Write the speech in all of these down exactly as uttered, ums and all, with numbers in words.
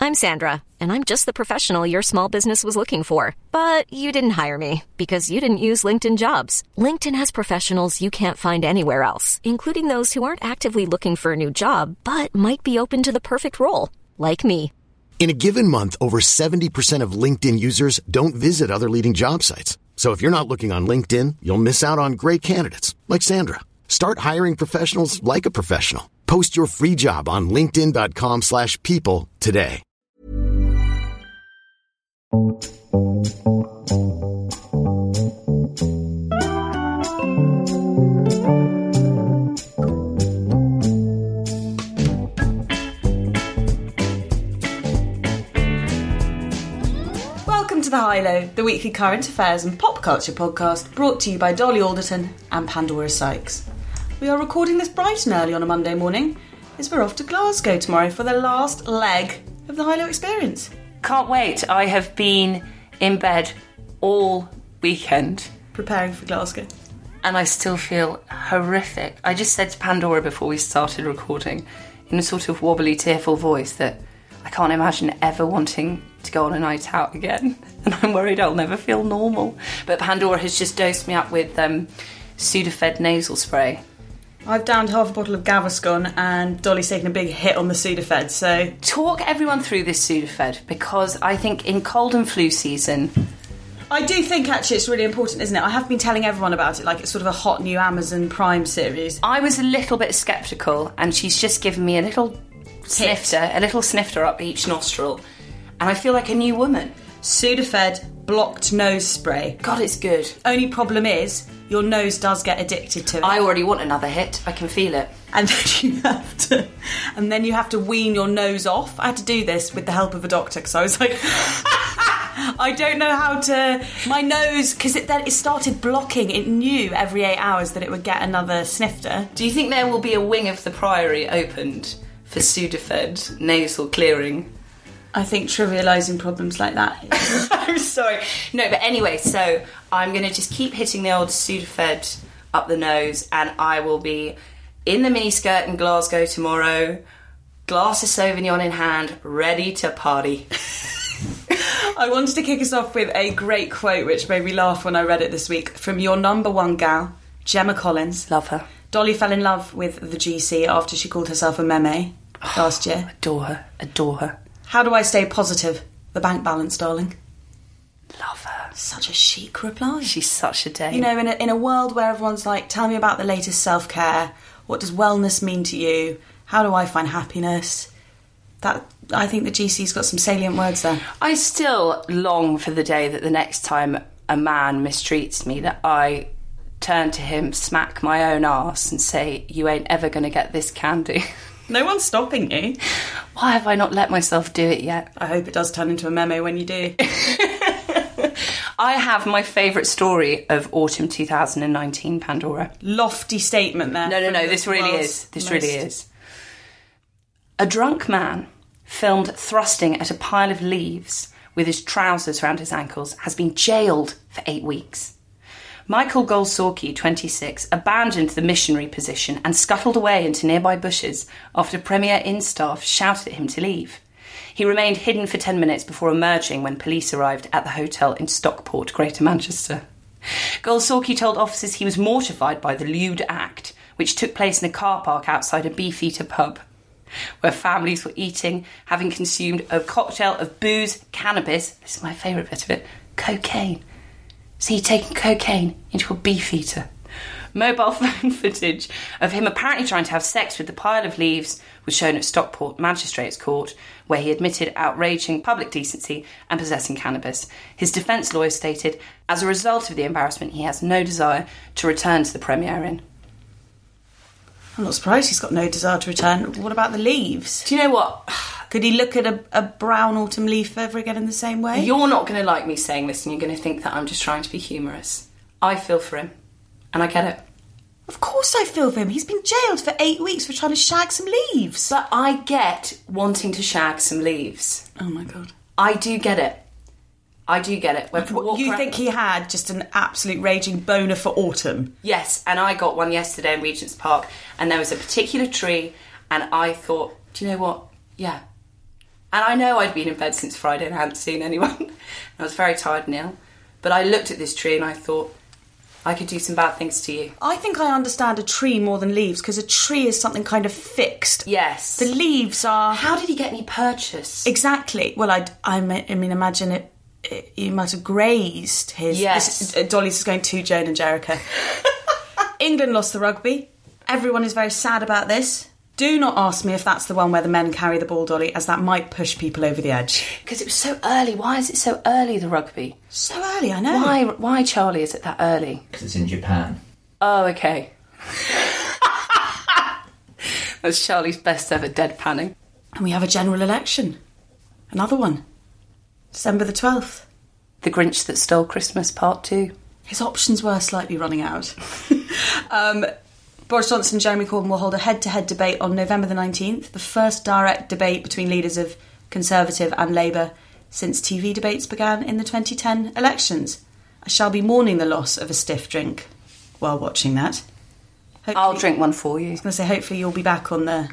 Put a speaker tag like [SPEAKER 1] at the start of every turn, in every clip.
[SPEAKER 1] I'm Sandra, and I'm just the professional your small business was looking for. But you didn't hire me because you didn't use LinkedIn Jobs. LinkedIn has professionals you can't find anywhere else, including those who aren't actively looking for a new job, but might be open to the perfect role, like me.
[SPEAKER 2] In a given month, over seventy percent of LinkedIn users don't visit other leading job sites. So if you're not looking on LinkedIn, you'll miss out on great candidates like Sandra. Start hiring professionals like a professional. Post your free job on linkedin.com slash people today.
[SPEAKER 3] Welcome to The High Low, the weekly current affairs and pop culture podcast brought to you by Dolly Alderton and Pandora Sykes. We are recording this bright and early on a Monday morning as we're off to Glasgow tomorrow for the last leg of the High Low experience.
[SPEAKER 4] Can't wait. I have been in bed all weekend.
[SPEAKER 3] Preparing for Glasgow.
[SPEAKER 4] And I still feel horrific. I just said to Pandora before we started recording, in a sort of wobbly, tearful voice, that I can't imagine ever wanting to go on a night out again. And I'm worried I'll never feel normal. But Pandora has just dosed me up with um, Sudafed nasal spray.
[SPEAKER 3] I've downed half a bottle of Gaviscon and Dolly's taken a big hit on the Sudafed, so...
[SPEAKER 4] Talk everyone through this Sudafed, because I think in cold and flu season...
[SPEAKER 3] I do think, actually, it's really important, isn't it? I have been telling everyone about it, like it's sort of a hot new Amazon Prime series.
[SPEAKER 4] I was a little bit sceptical, and she's just given me a little snifter, a little snifter up each nostril, and I feel like a new woman.
[SPEAKER 3] Sudafed blocked nose spray.
[SPEAKER 4] God, it's good.
[SPEAKER 3] Only problem is, your nose does get addicted to it.
[SPEAKER 4] I already want another hit. I can feel it.
[SPEAKER 3] And then you have to, and then you have to wean your nose off. I had to do this with the help of a doctor because I was like, I don't know how to. My nose, because it then it started blocking. It knew every eight hours that it would get another snifter.
[SPEAKER 4] Do you think there will be a wing of the Priory opened for Sudafed nasal clearing?
[SPEAKER 3] I think trivialising problems like that.
[SPEAKER 4] I'm sorry. No, but anyway, so I'm going to just keep hitting the old Sudafed up the nose, and I will be in the miniskirt in Glasgow tomorrow, glass of Sauvignon in hand, ready to party.
[SPEAKER 3] I wanted to kick us off with a great quote which made me laugh when I read it this week from your number one gal, Gemma Collins.
[SPEAKER 4] Love her.
[SPEAKER 3] Dolly fell in love with the G C after she called herself a meme last year.
[SPEAKER 4] Adore her. Adore her.
[SPEAKER 3] How do I stay positive? The bank balance, darling.
[SPEAKER 4] Love her.
[SPEAKER 3] Such a chic reply.
[SPEAKER 4] She's such a dame.
[SPEAKER 3] You know, in a, in a world where everyone's like, tell me about the latest self-care. What does wellness mean to you? How do I find happiness? That I think the G C's got some salient words there.
[SPEAKER 4] I still long for the day that the next time a man mistreats me, that I turn to him, smack my own arse and say, you ain't ever going to get this candy.
[SPEAKER 3] No one's stopping you.
[SPEAKER 4] Why have I not let myself do it yet?
[SPEAKER 3] I hope it does turn into a memo when you do.
[SPEAKER 4] I have my favourite story of autumn two thousand nineteen, Pandora.
[SPEAKER 3] Lofty statement there.
[SPEAKER 4] No, no, no, this really is. This really is. A drunk man filmed thrusting at a pile of leaves with his trousers around his ankles has been jailed for eight weeks. Michael Golsorki, twenty-six, abandoned the missionary position and scuttled away into nearby bushes after Premier Inn staff shouted at him to leave. He remained hidden for ten minutes before emerging when police arrived at the hotel in Stockport, Greater Manchester. Golsorki told officers he was mortified by the lewd act, which took place in a car park outside a Beefeater pub, where families were eating, having consumed a cocktail of booze, cannabis, this is my favourite bit of it, cocaine. So he'd taken cocaine into a Beefeater. Mobile phone footage of him apparently trying to have sex with the pile of leaves was shown at Stockport Magistrates Court, where he admitted outraging public decency and possessing cannabis. His defence lawyer stated, as a result of the embarrassment, he has no desire to return to the Premier Inn.
[SPEAKER 3] I'm not surprised he's got no desire to return. What about the leaves?
[SPEAKER 4] Do you know what?
[SPEAKER 3] Could he look at a, a brown autumn leaf ever again in the same way?
[SPEAKER 4] You're not going to like me saying this, and you're going to think that I'm just trying to be humorous. I feel for him, and I get it.
[SPEAKER 3] Of course I feel for him. He's been jailed for eight weeks for trying to shag some leaves.
[SPEAKER 4] But I get wanting to shag some leaves.
[SPEAKER 3] Oh my God.
[SPEAKER 4] I do get it. I do get it. When
[SPEAKER 3] what, you
[SPEAKER 4] around...
[SPEAKER 3] think he had just an absolute raging boner for autumn?
[SPEAKER 4] Yes, and I got one yesterday in Regent's Park, and there was a particular tree, and I thought, do you know what? Yeah. And I know I'd been in bed since Friday and I hadn't seen anyone. I was very tired and ill. But I looked at this tree and I thought, I could do some bad things to you.
[SPEAKER 3] I think I understand a tree more than leaves, because a tree is something kind of fixed.
[SPEAKER 4] Yes.
[SPEAKER 3] The leaves are...
[SPEAKER 4] How did he get any purchase?
[SPEAKER 3] Exactly. Well, I, I mean, imagine it, it, you might have grazed his...
[SPEAKER 4] Yes.
[SPEAKER 3] This, Dolly's is going to Joan and Jericho. England lost the rugby. Everyone is very sad about this. Do not ask me if that's the one where the men carry the ball, Dolly, as that might push people over the edge.
[SPEAKER 4] Because it was so early. Why is it so early, the rugby?
[SPEAKER 3] So early, I know.
[SPEAKER 4] Why, why, Charlie, is it that early?
[SPEAKER 5] Because it's in Japan.
[SPEAKER 4] Oh, okay. That's Charlie's best ever deadpanning.
[SPEAKER 3] And we have a general election. Another one. December the twelfth.
[SPEAKER 4] The Grinch That Stole Christmas, part two.
[SPEAKER 3] His options were slightly running out. um... Boris Johnson and Jeremy Corbyn will hold a head-to-head debate on November the nineteenth, the first direct debate between leaders of Conservative and Labour since T V debates began in the twenty ten elections. I shall be mourning the loss of a stiff drink while watching that. Hopefully,
[SPEAKER 4] I'll drink one for you.
[SPEAKER 3] I was going to say, hopefully you'll be back on the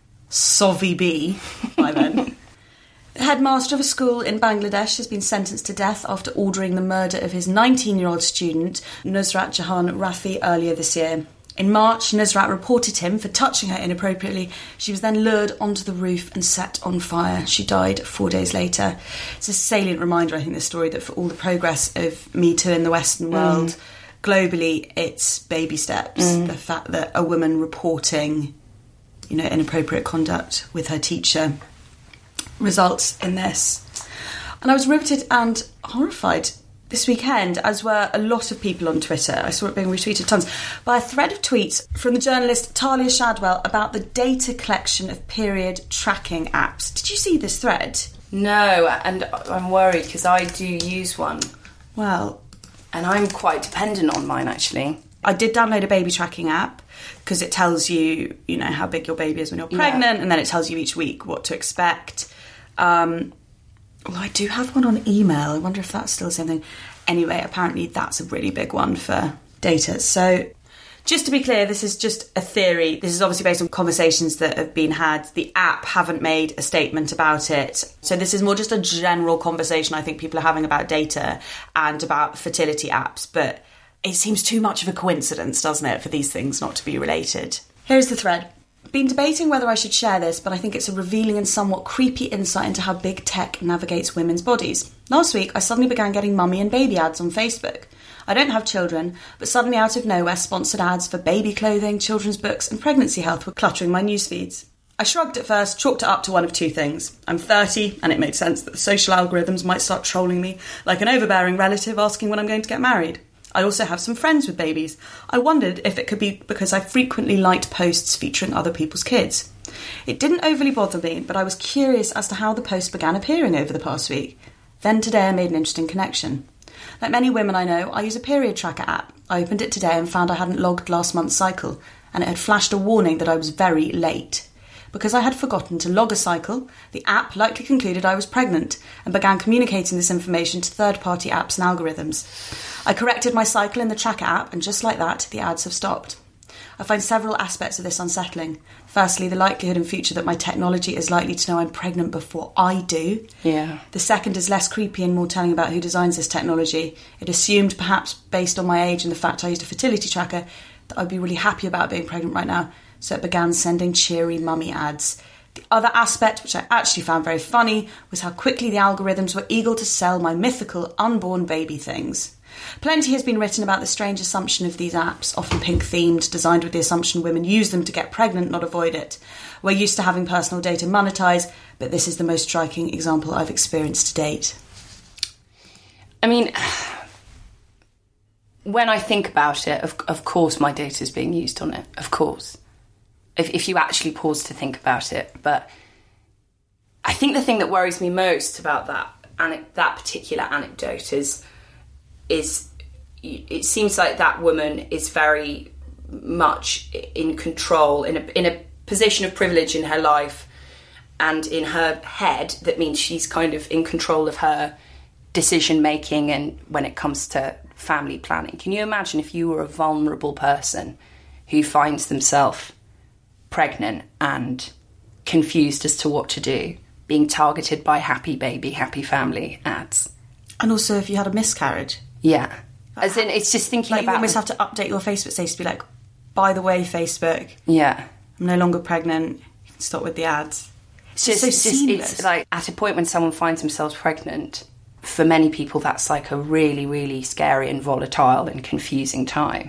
[SPEAKER 3] Sovy B by then. The headmaster of a school in Bangladesh has been sentenced to death after ordering the murder of his nineteen-year-old student, Nusrat Jahan Rafi, earlier this year. In March, Nusrat reported him for touching her inappropriately. She was then lured onto the roof and set on fire. She died four days later. It's a salient reminder, I think, this story, that for all the progress of Me Too in the Western world, mm. globally, it's baby steps. Mm. The fact that a woman reporting, you know, inappropriate conduct with her teacher results in this. And I was riveted and horrified this weekend, as were a lot of people on Twitter. I saw it being retweeted tons, by a thread of tweets from the journalist Talia Shadwell about the data collection of period tracking apps. Did you see this thread?
[SPEAKER 4] No, and I'm worried because I do use one.
[SPEAKER 3] Well...
[SPEAKER 4] And I'm quite dependent on mine, actually.
[SPEAKER 3] I did download a baby tracking app because it tells you, you know, how big your baby is when you're pregnant, yeah. and then it tells you each week what to expect. Um... Well, I do have one on email. I wonder if that's still the same thing. Anyway, apparently that's a really big one for data. So, just to be clear, this is just a theory. This is obviously based on conversations that have been had. The app haven't made a statement about it. So this is more just a general conversation I think people are having about data and about fertility apps. But it seems too much of a coincidence, doesn't it, for these things not to be related. Here's the thread. Been debating whether I should share this, but I think it's a revealing and somewhat creepy insight into how big tech navigates women's bodies. Last week, I suddenly began getting mummy and baby ads on Facebook. I don't have children, but suddenly out of nowhere, sponsored ads for baby clothing, children's books and pregnancy health were cluttering my news feeds. I shrugged at first, chalked it up to one of two things. I'm thirty, and it made sense that the social algorithms might start trolling me, like an overbearing relative asking when I'm going to get married. I also have some friends with babies. I wondered if it could be because I frequently liked posts featuring other people's kids. It didn't overly bother me, but I was curious as to how the post began appearing over the past week. Then today I made an interesting connection. Like many women I know, I use a period tracker app. I opened it today and found I hadn't logged last month's cycle, and it had flashed a warning that I was very late. Because I had forgotten to log a cycle, the app likely concluded I was pregnant and began communicating this information to third-party apps and algorithms. I corrected my cycle in the tracker app, and just like that, the ads have stopped. I find several aspects of this unsettling. Firstly, the likelihood in future that my technology is likely to know I'm pregnant before I do.
[SPEAKER 4] Yeah.
[SPEAKER 3] The second is less creepy and more telling about who designs this technology. It assumed, perhaps based on my age and the fact I used a fertility tracker, that I'd be really happy about being pregnant right now. So it began sending cheery mummy ads. The other aspect, which I actually found very funny, was how quickly the algorithms were eager to sell my mythical unborn baby things. Plenty has been written about the strange assumption of these apps, often pink-themed, designed with the assumption women use them to get pregnant, not avoid it. We're used to having personal data monetized, but this is the most striking example I've experienced to date.
[SPEAKER 4] I mean, when I think about it, of, of course my data is being used on it, of course. If, if you actually pause to think about it. But I think the thing that worries me most about that that particular anecdote is, is it seems like that woman is very much in control, in a, in a position of privilege in her life, and in her head, that means she's kind of in control of her decision-making and when it comes to family planning. Can you imagine if you were a vulnerable person who finds themselves pregnant and confused as to what to do? being targeted by happy baby, happy family ads.
[SPEAKER 3] And also if you had a miscarriage.
[SPEAKER 4] Yeah. As in, it's just thinking
[SPEAKER 3] like
[SPEAKER 4] about...
[SPEAKER 3] you almost have to update your Facebook status to be like, by the way, Facebook,
[SPEAKER 4] yeah,
[SPEAKER 3] I'm no longer pregnant, you can stop with the ads. It's
[SPEAKER 4] just,
[SPEAKER 3] just so
[SPEAKER 4] it's just,
[SPEAKER 3] seamless.
[SPEAKER 4] It's like, at a point when someone finds themselves pregnant, for many people that's like a really, really scary and volatile and confusing time.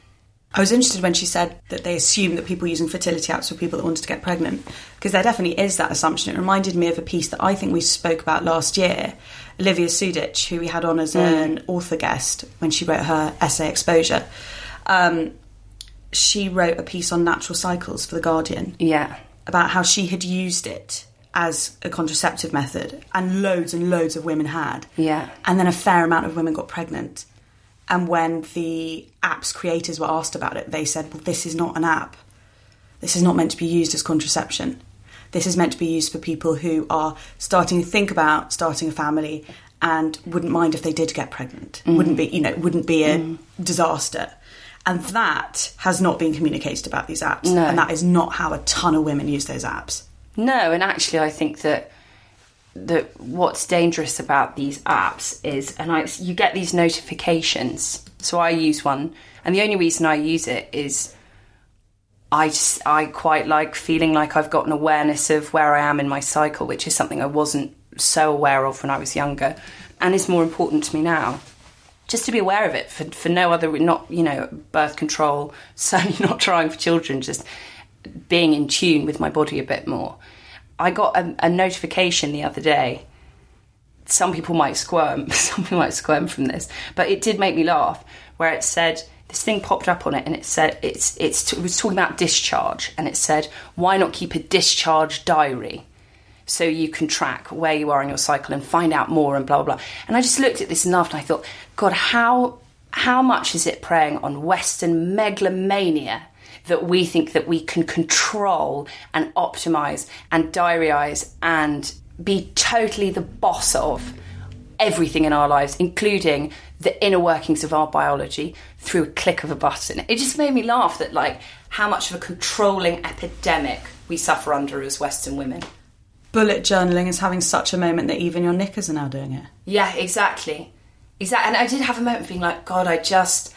[SPEAKER 3] I was interested when she said that they assume that people using fertility apps were people that wanted to get pregnant, because there definitely is that assumption. It reminded me of a piece that I think we spoke about last year. Olivia Sudic, who we had on as mm. an author guest when she wrote her essay Exposure, um, she wrote a piece on natural cycles for The Guardian.
[SPEAKER 4] Yeah.
[SPEAKER 3] About how she had used it as a contraceptive method, and loads and loads of women had.
[SPEAKER 4] Yeah.
[SPEAKER 3] And then a fair amount of women got pregnant. And when the app's creators were asked about it, they said, well, this is not an app. This is not meant to be used as contraception. This is meant to be used for people who are starting to think about starting a family and wouldn't mind if they did get pregnant. Mm. Wouldn't be, you know, wouldn't be a mm. disaster. And that has not been communicated about these apps.
[SPEAKER 4] No.
[SPEAKER 3] And that is not how a ton of women use those apps.
[SPEAKER 4] No, and actually I think that that what's dangerous about these apps is, and I, you get these notifications. So I use one, and the only reason I use it is I just, I quite like feeling like I've got an awareness of where I am in my cycle, which is something I wasn't so aware of when I was younger, and is more important to me now. Just to be aware of it for, for no other, not, you know, birth control, certainly not trying for children, just being in tune with my body a bit more. I got a, a notification the other day. Some people might squirm, some people might squirm from this, but it did make me laugh, where it said, this thing popped up on it, and it said, it's, it's, it was talking about discharge, and it said, why not keep a discharge diary? So you can track where you are in your cycle and find out more and blah, blah, blah. And I just looked at this and laughed, and I thought, God, how how much is it preying on Western megalomania that we think that we can control and optimise and diarise and be totally the boss of everything in our lives, including the inner workings of our biology, through a click of a button. It just made me laugh that, like, how much of a controlling epidemic we suffer under as Western women.
[SPEAKER 3] Bullet journaling is having such a moment that even your knickers are now doing it.
[SPEAKER 4] Yeah, exactly. Exactly. And I did have a moment of being like, God, I just...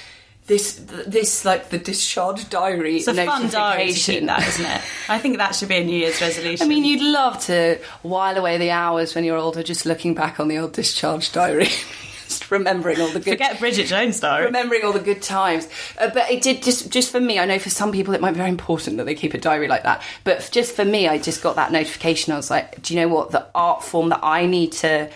[SPEAKER 4] This, this like, the discharge diary
[SPEAKER 3] it's a
[SPEAKER 4] notification.
[SPEAKER 3] Fun diary to keep that, isn't it? I think that should be a New Year's resolution.
[SPEAKER 4] I mean, you'd love to while away the hours when you're older just looking back on the old discharge diary. Just remembering all the good...
[SPEAKER 3] Forget Bridget Jones' diary.
[SPEAKER 4] Remembering all the good times. Uh, but it did, just just for me, I know for some people it might be very important that they keep a diary like that. But just for me, I just got that notification. I was like, do you know what? The art form that I need to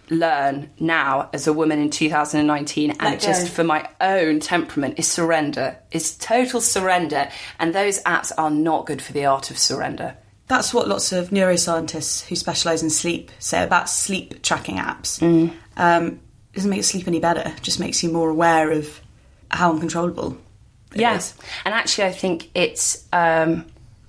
[SPEAKER 4] learn now as a woman in two thousand nineteen, and
[SPEAKER 3] Let
[SPEAKER 4] just
[SPEAKER 3] go.
[SPEAKER 4] for my own temperament, is surrender. Is total surrender. And those apps are not good for the art of surrender.
[SPEAKER 3] That's what lots of neuroscientists who specialise in sleep say about sleep tracking apps.
[SPEAKER 4] Mm.
[SPEAKER 3] Um, it doesn't make sleep any better. It just makes you more aware of how uncontrollable it
[SPEAKER 4] Yes.
[SPEAKER 3] is.
[SPEAKER 4] And actually I think it's um,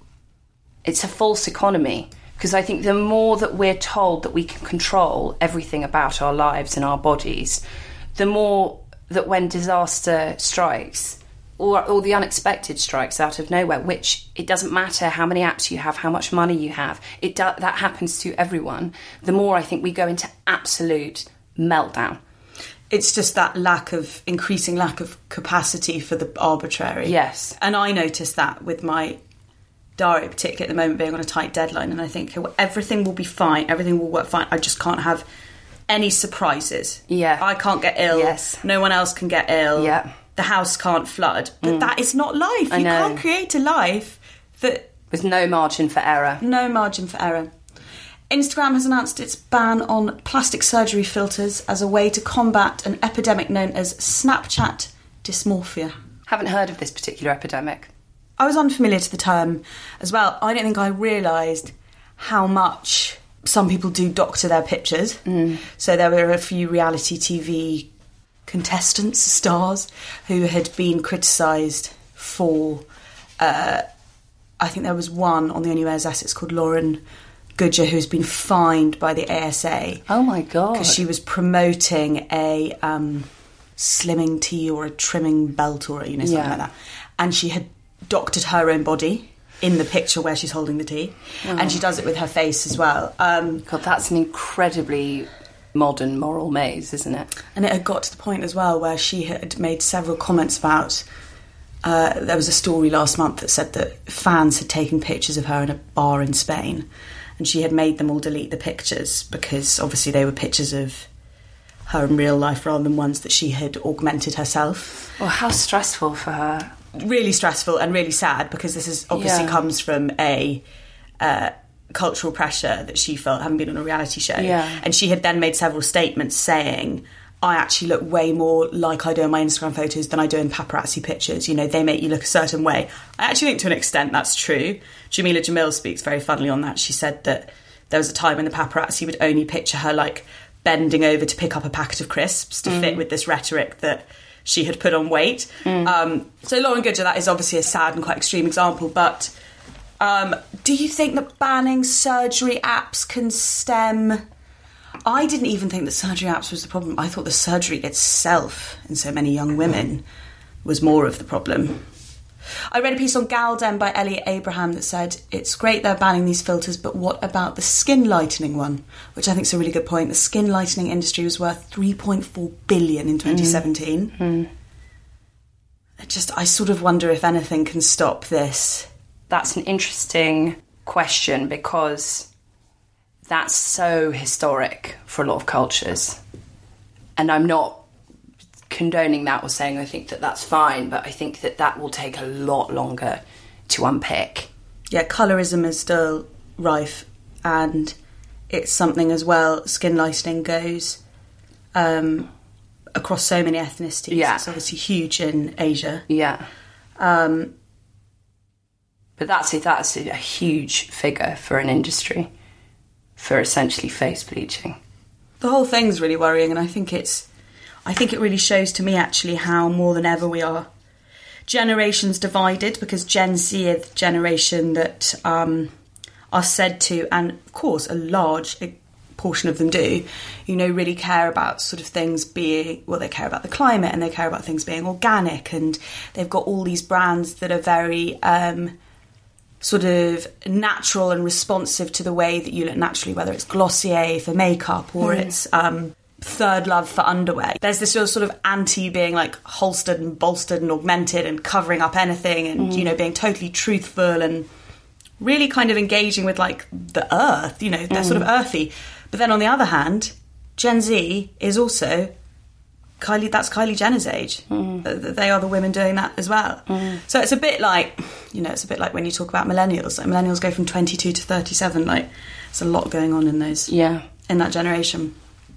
[SPEAKER 4] it's a false economy, because I think the more that we're told that we can control everything about our lives and our bodies, the more that when disaster strikes, or, or the unexpected strikes out of nowhere, which it doesn't matter how many apps you have, how much money you have, it do, that happens to everyone, the more I think we go into absolute meltdown.
[SPEAKER 3] It's just that lack of, increasing lack of capacity for the arbitrary.
[SPEAKER 4] Yes.
[SPEAKER 3] And I noticed that with my diary, particularly at the moment being on a tight deadline, and I think oh, everything will be fine, everything will work fine, I just can't have any surprises.
[SPEAKER 4] Yeah.
[SPEAKER 3] I can't get ill.
[SPEAKER 4] Yes.
[SPEAKER 3] No one else can get ill.
[SPEAKER 4] Yeah.
[SPEAKER 3] The house can't flood. But mm. that is not life.
[SPEAKER 4] I
[SPEAKER 3] You
[SPEAKER 4] know.
[SPEAKER 3] can't create a life that...
[SPEAKER 4] With no margin for error.
[SPEAKER 3] No margin for error. Instagram has announced its ban on plastic surgery filters as a way to combat an epidemic known as Snapchat dysmorphia.
[SPEAKER 4] Haven't heard of this particular epidemic.
[SPEAKER 3] I was unfamiliar to the term as well. I don't think I realised how much some people do doctor their pictures. Mm. So there were a few reality T V contestants, stars, who had been criticised for... Uh, I think there was one on the Only Wears Essex called Lauren Goodger, who's been fined by the A S A.
[SPEAKER 4] Oh my God.
[SPEAKER 3] Because she was promoting a um, slimming tee or a trimming belt or, you know, something
[SPEAKER 4] Yeah.
[SPEAKER 3] like that. And she had doctored her own body. in the picture where she's holding the tea. Oh. And she does it with her face as well. Um,
[SPEAKER 4] God, that's an incredibly modern moral maze, isn't it?
[SPEAKER 3] And it had got to the point as well where she had made several comments about... Uh, there was a story last month that said that fans had taken pictures of her in a bar in Spain, and she had made them all delete the pictures because obviously they were pictures of her in real life rather than ones that she had augmented herself.
[SPEAKER 4] Well, how stressful for her.
[SPEAKER 3] Really stressful and really sad, because this is obviously
[SPEAKER 4] Yeah.
[SPEAKER 3] comes from a uh, cultural pressure that she felt having been on a reality show.
[SPEAKER 4] Yeah.
[SPEAKER 3] And she had then made several statements saying, I actually look way more like I do in my Instagram photos than I do in paparazzi pictures. You know, they make you look a certain way. I actually think to an extent that's true. Jamila Jamil speaks very funnily on that. She said that there was a time when the paparazzi would only picture her like bending over to pick up a packet of crisps to mm. fit with this rhetoric that she had put on weight. Mm. Um, so Lauren Goodger, that is obviously a sad and quite extreme example, but um, do you think that banning surgery apps can stem... I didn't even think that surgery apps was the problem. I thought the surgery itself in so many young women was more of the problem. I read a piece on Galdem by Elliot Abraham that said, it's great they're banning these filters, but what about the skin lightening one? Which I think is a really good point. The skin lightening industry was worth three point four billion dollars in twenty seventeen. Mm. Mm. I just, I sort of wonder if anything can stop this.
[SPEAKER 4] That's an interesting question, because that's so historic for a lot of cultures. And I'm not condoning that or saying I think that that's fine, but I think that that will take a lot longer to unpick.
[SPEAKER 3] Yeah, colorism is still rife, and it's something as well, skin lightening goes um, across so many ethnicities.
[SPEAKER 4] Yeah.
[SPEAKER 3] It's obviously huge in Asia.
[SPEAKER 4] Yeah.
[SPEAKER 3] Um,
[SPEAKER 4] but that's, that's a huge figure for an industry, for essentially face bleaching.
[SPEAKER 3] The whole thing's really worrying, and I think it's I think it really shows to me actually how more than ever we are generations divided, because Gen Z is the generation that um, are said to, and of course a large portion of them do, you know, really care about sort of things being, well, they care about the climate and they care about things being organic, and they've got all these brands that are very um, sort of natural and responsive to the way that you look naturally, whether it's Glossier for makeup or mm. it's um, Third Love for underwear. There's this sort of anti being like holstered and bolstered and augmented and covering up anything and, mm. you know, being totally truthful and really kind of engaging with like the earth, you know, they're mm. sort of earthy. But then on the other hand, Gen Z is also Kylie, that's Kylie Jenner's age. Mm. They are the women doing that as well. Mm. So it's a bit like, you know, it's a bit like when you talk about millennials. Like millennials go from twenty-two to thirty-seven. Like, there's a lot going on in those,
[SPEAKER 4] yeah,
[SPEAKER 3] in that generation.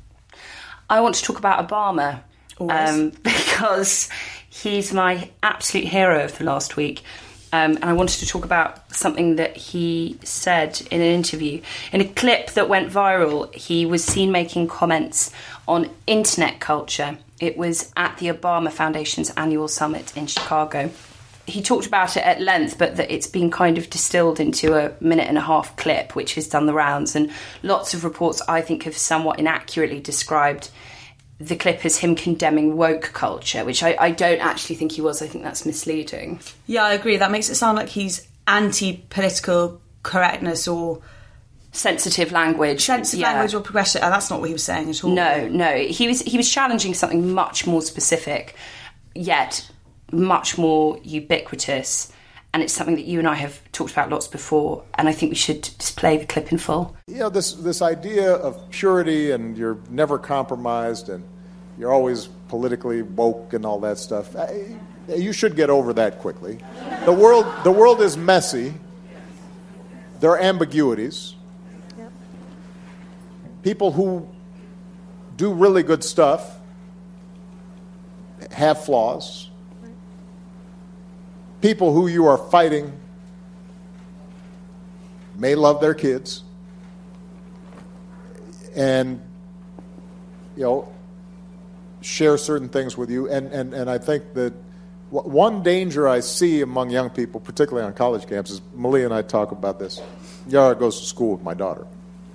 [SPEAKER 4] I want to talk about Obama
[SPEAKER 3] um,
[SPEAKER 4] because he's my absolute hero of the last week. Um, and I wanted to talk about something that he said in an interview. In a clip that went viral, he was seen making comments on internet culture. It was at the Obama Foundation's annual summit in Chicago. He talked about it at length, but that it's been kind of distilled into a minute and a half clip, which has done the rounds. And lots of reports, I think, have somewhat inaccurately described the clip as him condemning woke culture, which I, I don't actually think he was. I think that's misleading.
[SPEAKER 3] Yeah, I agree. That makes it sound like he's anti-political correctness or
[SPEAKER 4] sensitive language.
[SPEAKER 3] Sensitive yeah. language or progression. Oh, that's not what he was saying at all.
[SPEAKER 4] No, no. He was he was challenging something much more specific, yet much more ubiquitous. And it's something that you and I have talked about lots before, and I think we should just play the clip in full.
[SPEAKER 5] You know, this this idea of purity and you're never compromised and you're always politically woke and all that stuff, you should get over that quickly. The world the world is messy. There are ambiguities. Yep. People who do really good stuff have flaws. People who you are fighting may love their kids and, you know, share certain things with you. And, and, and I think that one danger I see among young people, particularly on college campuses, Malia and I talk about this. Yara goes to school with my daughter.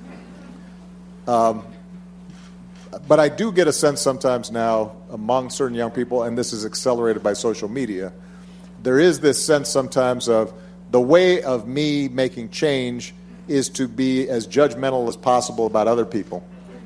[SPEAKER 5] Um, but I do get a sense sometimes now among certain young people, and this is accelerated by social media, there is this sense sometimes of the way of me making change is to be as judgmental as possible about other people.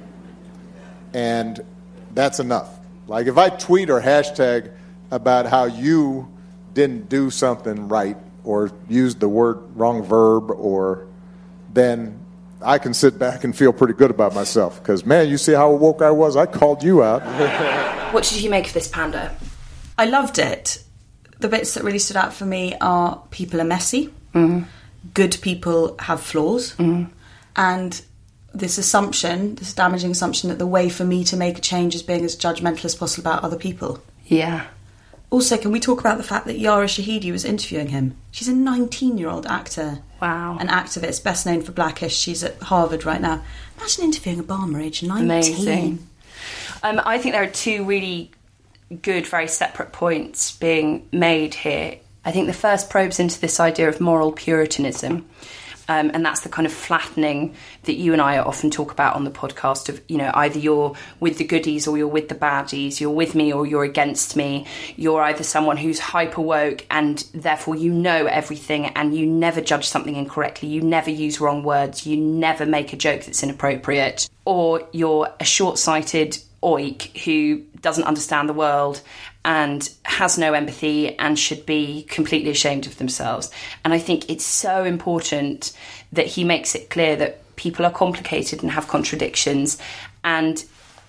[SPEAKER 5] And that's enough. Like if I tweet or hashtag about how you didn't do something right or used the word wrong verb, or then I can sit back and feel pretty good about myself because, man, you see how woke I was? I called you out.
[SPEAKER 4] What did you make of this, Panda?
[SPEAKER 3] I loved it. The bits that really stood out for me are people are messy,
[SPEAKER 4] mm.
[SPEAKER 3] good people have flaws,
[SPEAKER 4] mm.
[SPEAKER 3] and this assumption, this damaging assumption that the way for me to make a change is being as judgmental as possible about other people.
[SPEAKER 4] Yeah.
[SPEAKER 3] Also, can we talk about the fact that Yara Shahidi was interviewing him? She's a nineteen-year-old actor.
[SPEAKER 4] Wow.
[SPEAKER 3] An activist, best known for Blackish. She's at Harvard right now. Imagine interviewing Obama, age nineteen.
[SPEAKER 4] Amazing. Um, I think there are two really good, very separate points being made here. I think the first probes into this idea of moral puritanism. Um, and that's the kind of flattening that you and I often talk about on the podcast of, you know, either you're with the goodies or you're with the baddies, you're with me or you're against me. You're either someone who's hyper woke and therefore you know everything and you never judge something incorrectly, you never use wrong words, you never make a joke that's inappropriate, or you're a short-sighted oik who doesn't understand the world and has no empathy and should be completely ashamed of themselves. And I think it's so important that he makes it clear that people are complicated and have contradictions, and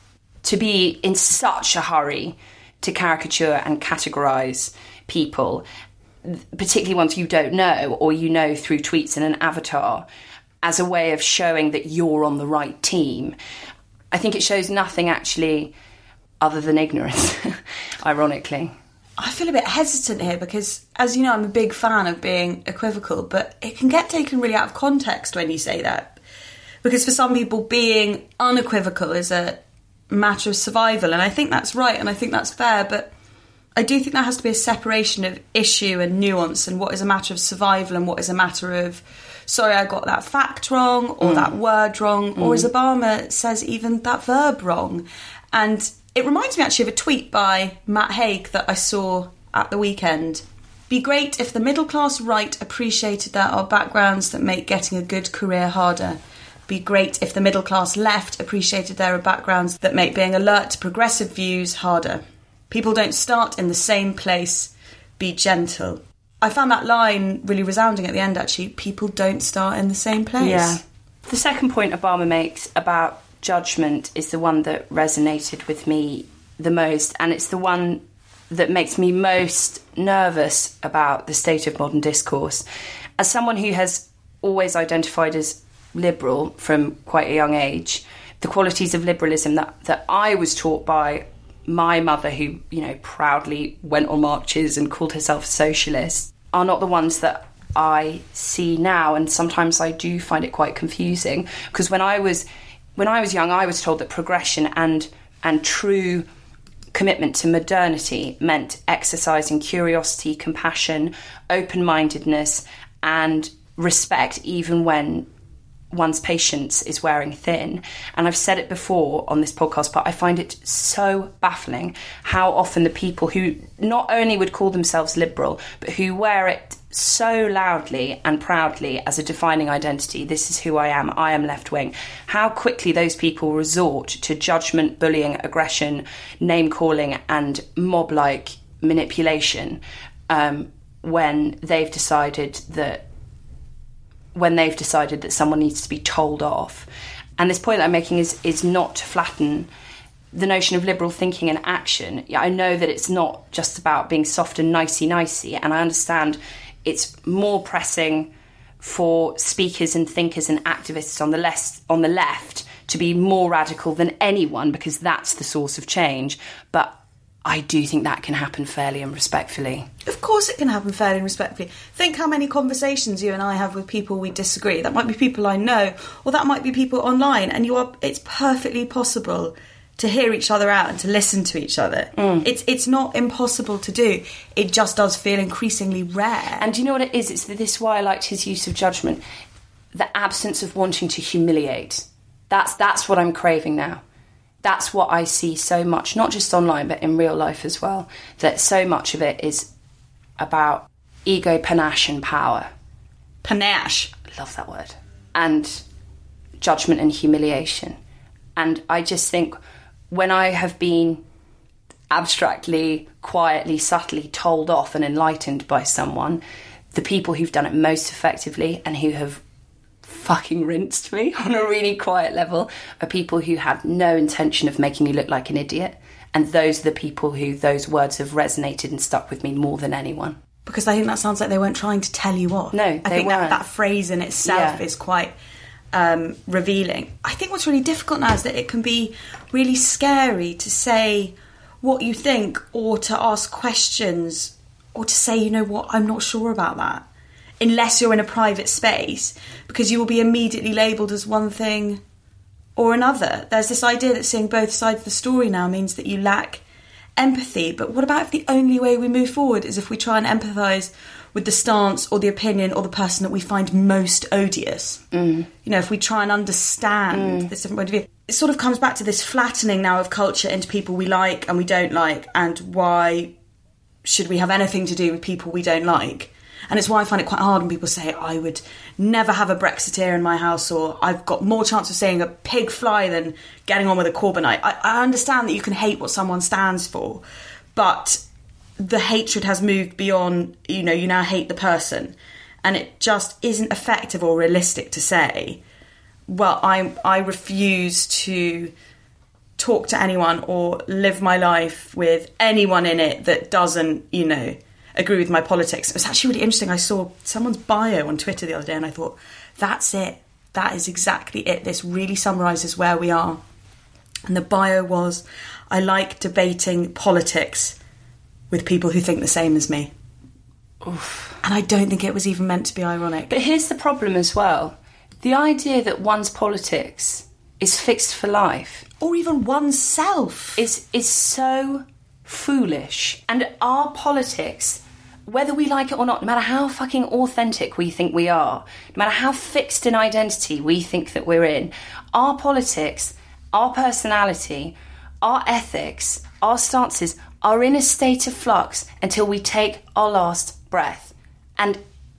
[SPEAKER 4] to be in such a hurry to caricature and categorise people, particularly ones you don't know or you know through tweets and an avatar, as a way of showing that you're on the right team, I think it shows nothing actually other than ignorance, ironically.
[SPEAKER 3] I feel a bit hesitant here because, as you know, I'm a big fan of being equivocal, but it can get taken really out of context when you say that. Because for some people, being unequivocal is a matter of survival, and I think that's right, and I think that's fair, but I do think there has to be a separation of issue and nuance, and what is a matter of survival and what is a matter of, sorry, I got that fact wrong, or mm. that word wrong, mm. or as Obama says, even that verb wrong. And it reminds me actually of a tweet by Matt Haig that I saw at the weekend. Be great if the middle class right appreciated there are backgrounds that make getting a good career harder. Be great if the middle class left appreciated there are backgrounds that make being alert to progressive views harder. People don't start in the same place. Be gentle. I found that line really resounding at the end, actually. People don't start in the same place.
[SPEAKER 4] Yeah. The second point Obama makes about judgment is the one that resonated with me the most, and it's the one that makes me most nervous about the state of modern discourse. As someone who has always identified as liberal from quite a young age, the qualities of liberalism that, that I was taught by my mother, who, you know, proudly went on marches and called herself a socialist, are not the ones that I see now. And sometimes I do find it quite confusing, because when I was when I was young, I was told that progression and and true commitment to modernity meant exercising curiosity, compassion, open-mindedness, and respect, even when one's patience is wearing thin. And I've said it before on this podcast, but I find it so baffling how often the people who not only would call themselves liberal, but who wear it so loudly and proudly as a defining identity, this is who I am, I am left-wing, how quickly those people resort to judgment, bullying, aggression, name-calling and mob-like manipulation um, when they've decided that when they've decided that someone needs to be told off. And this point I'm making is is not to flatten the notion of liberal thinking and action. Yeah, I know that it's not just about being soft and nicey-nicey, and I understand it's more pressing for speakers and thinkers and activists on the left, on the left to be more radical than anyone, because that's the source of change. But I do think that can happen fairly and respectfully.
[SPEAKER 3] Of course it can happen fairly and respectfully. Think how many conversations you and I have with people we disagree. That might be people I know, or that might be people online, and you are. It's perfectly possible to hear each other out and to listen to each other. Mm. It's it's not impossible to do. It just does feel increasingly rare.
[SPEAKER 4] And do you know what it is? It's this is why I liked his use of judgment. The absence of wanting to humiliate. That's that's what I'm craving now. That's what I see so much, not just online, but in real life as well, that so much of it is about ego, panache and power.
[SPEAKER 3] Panache.
[SPEAKER 4] Love that word. And judgment and humiliation. And I just think when I have been abstractly, quietly, subtly told off and enlightened by someone, the people who've done it most effectively and who have fucking rinsed me on a really quiet level are people who had no intention of making me look like an idiot. And those are the people who those words have resonated and stuck with me more than anyone.
[SPEAKER 3] Because I think that sounds like they weren't trying to tell you off.
[SPEAKER 4] No, they
[SPEAKER 3] I think
[SPEAKER 4] weren't.
[SPEAKER 3] That, that phrase in itself
[SPEAKER 4] Yeah.
[SPEAKER 3] is quite um, revealing. I think what's really difficult now is that it can be really scary to say what you think or to ask questions or to say, you know what, I'm not sure about that. Unless you're in a private space, because you will be immediately labelled as one thing or another. There's this idea that seeing both sides of the story now means that you lack empathy. But what about if the only way we move forward is if we try and empathise with the stance or the opinion or the person that we find most odious? Mm. You know, if we try and understand mm. this different point of view. It sort of comes back to this flattening now of culture into people we like and we don't like, and why should we have anything to do with people we don't like? And it's why I find it quite hard when people say, I would never have a Brexiteer in my house, or I've got more chance of seeing a pig fly than getting on with a Corbynite. I, I understand that you can hate what someone stands for, but the hatred has moved beyond, you know, you now hate the person. And it just isn't effective or realistic to say, well, I, I refuse to talk to anyone or live my life with anyone in it that doesn't, you know, agree with my politics. It was actually really interesting. I saw someone's bio on Twitter the other day and I thought, that's it. That is exactly it. This really summarises where we are. And the bio was, I like debating politics with people who think the same as me. Oof. And I don't think it was even meant to be ironic.
[SPEAKER 4] But here's the problem as well. The idea that one's politics is fixed for life.
[SPEAKER 3] Or even oneself.
[SPEAKER 4] Is, is so foolish. And our politics, whether we like it or not, no matter how fucking authentic we think we are, no matter how fixed an identity we think that we're in, our politics, our personality, our ethics, our stances are in a state of flux until we take our last breath. And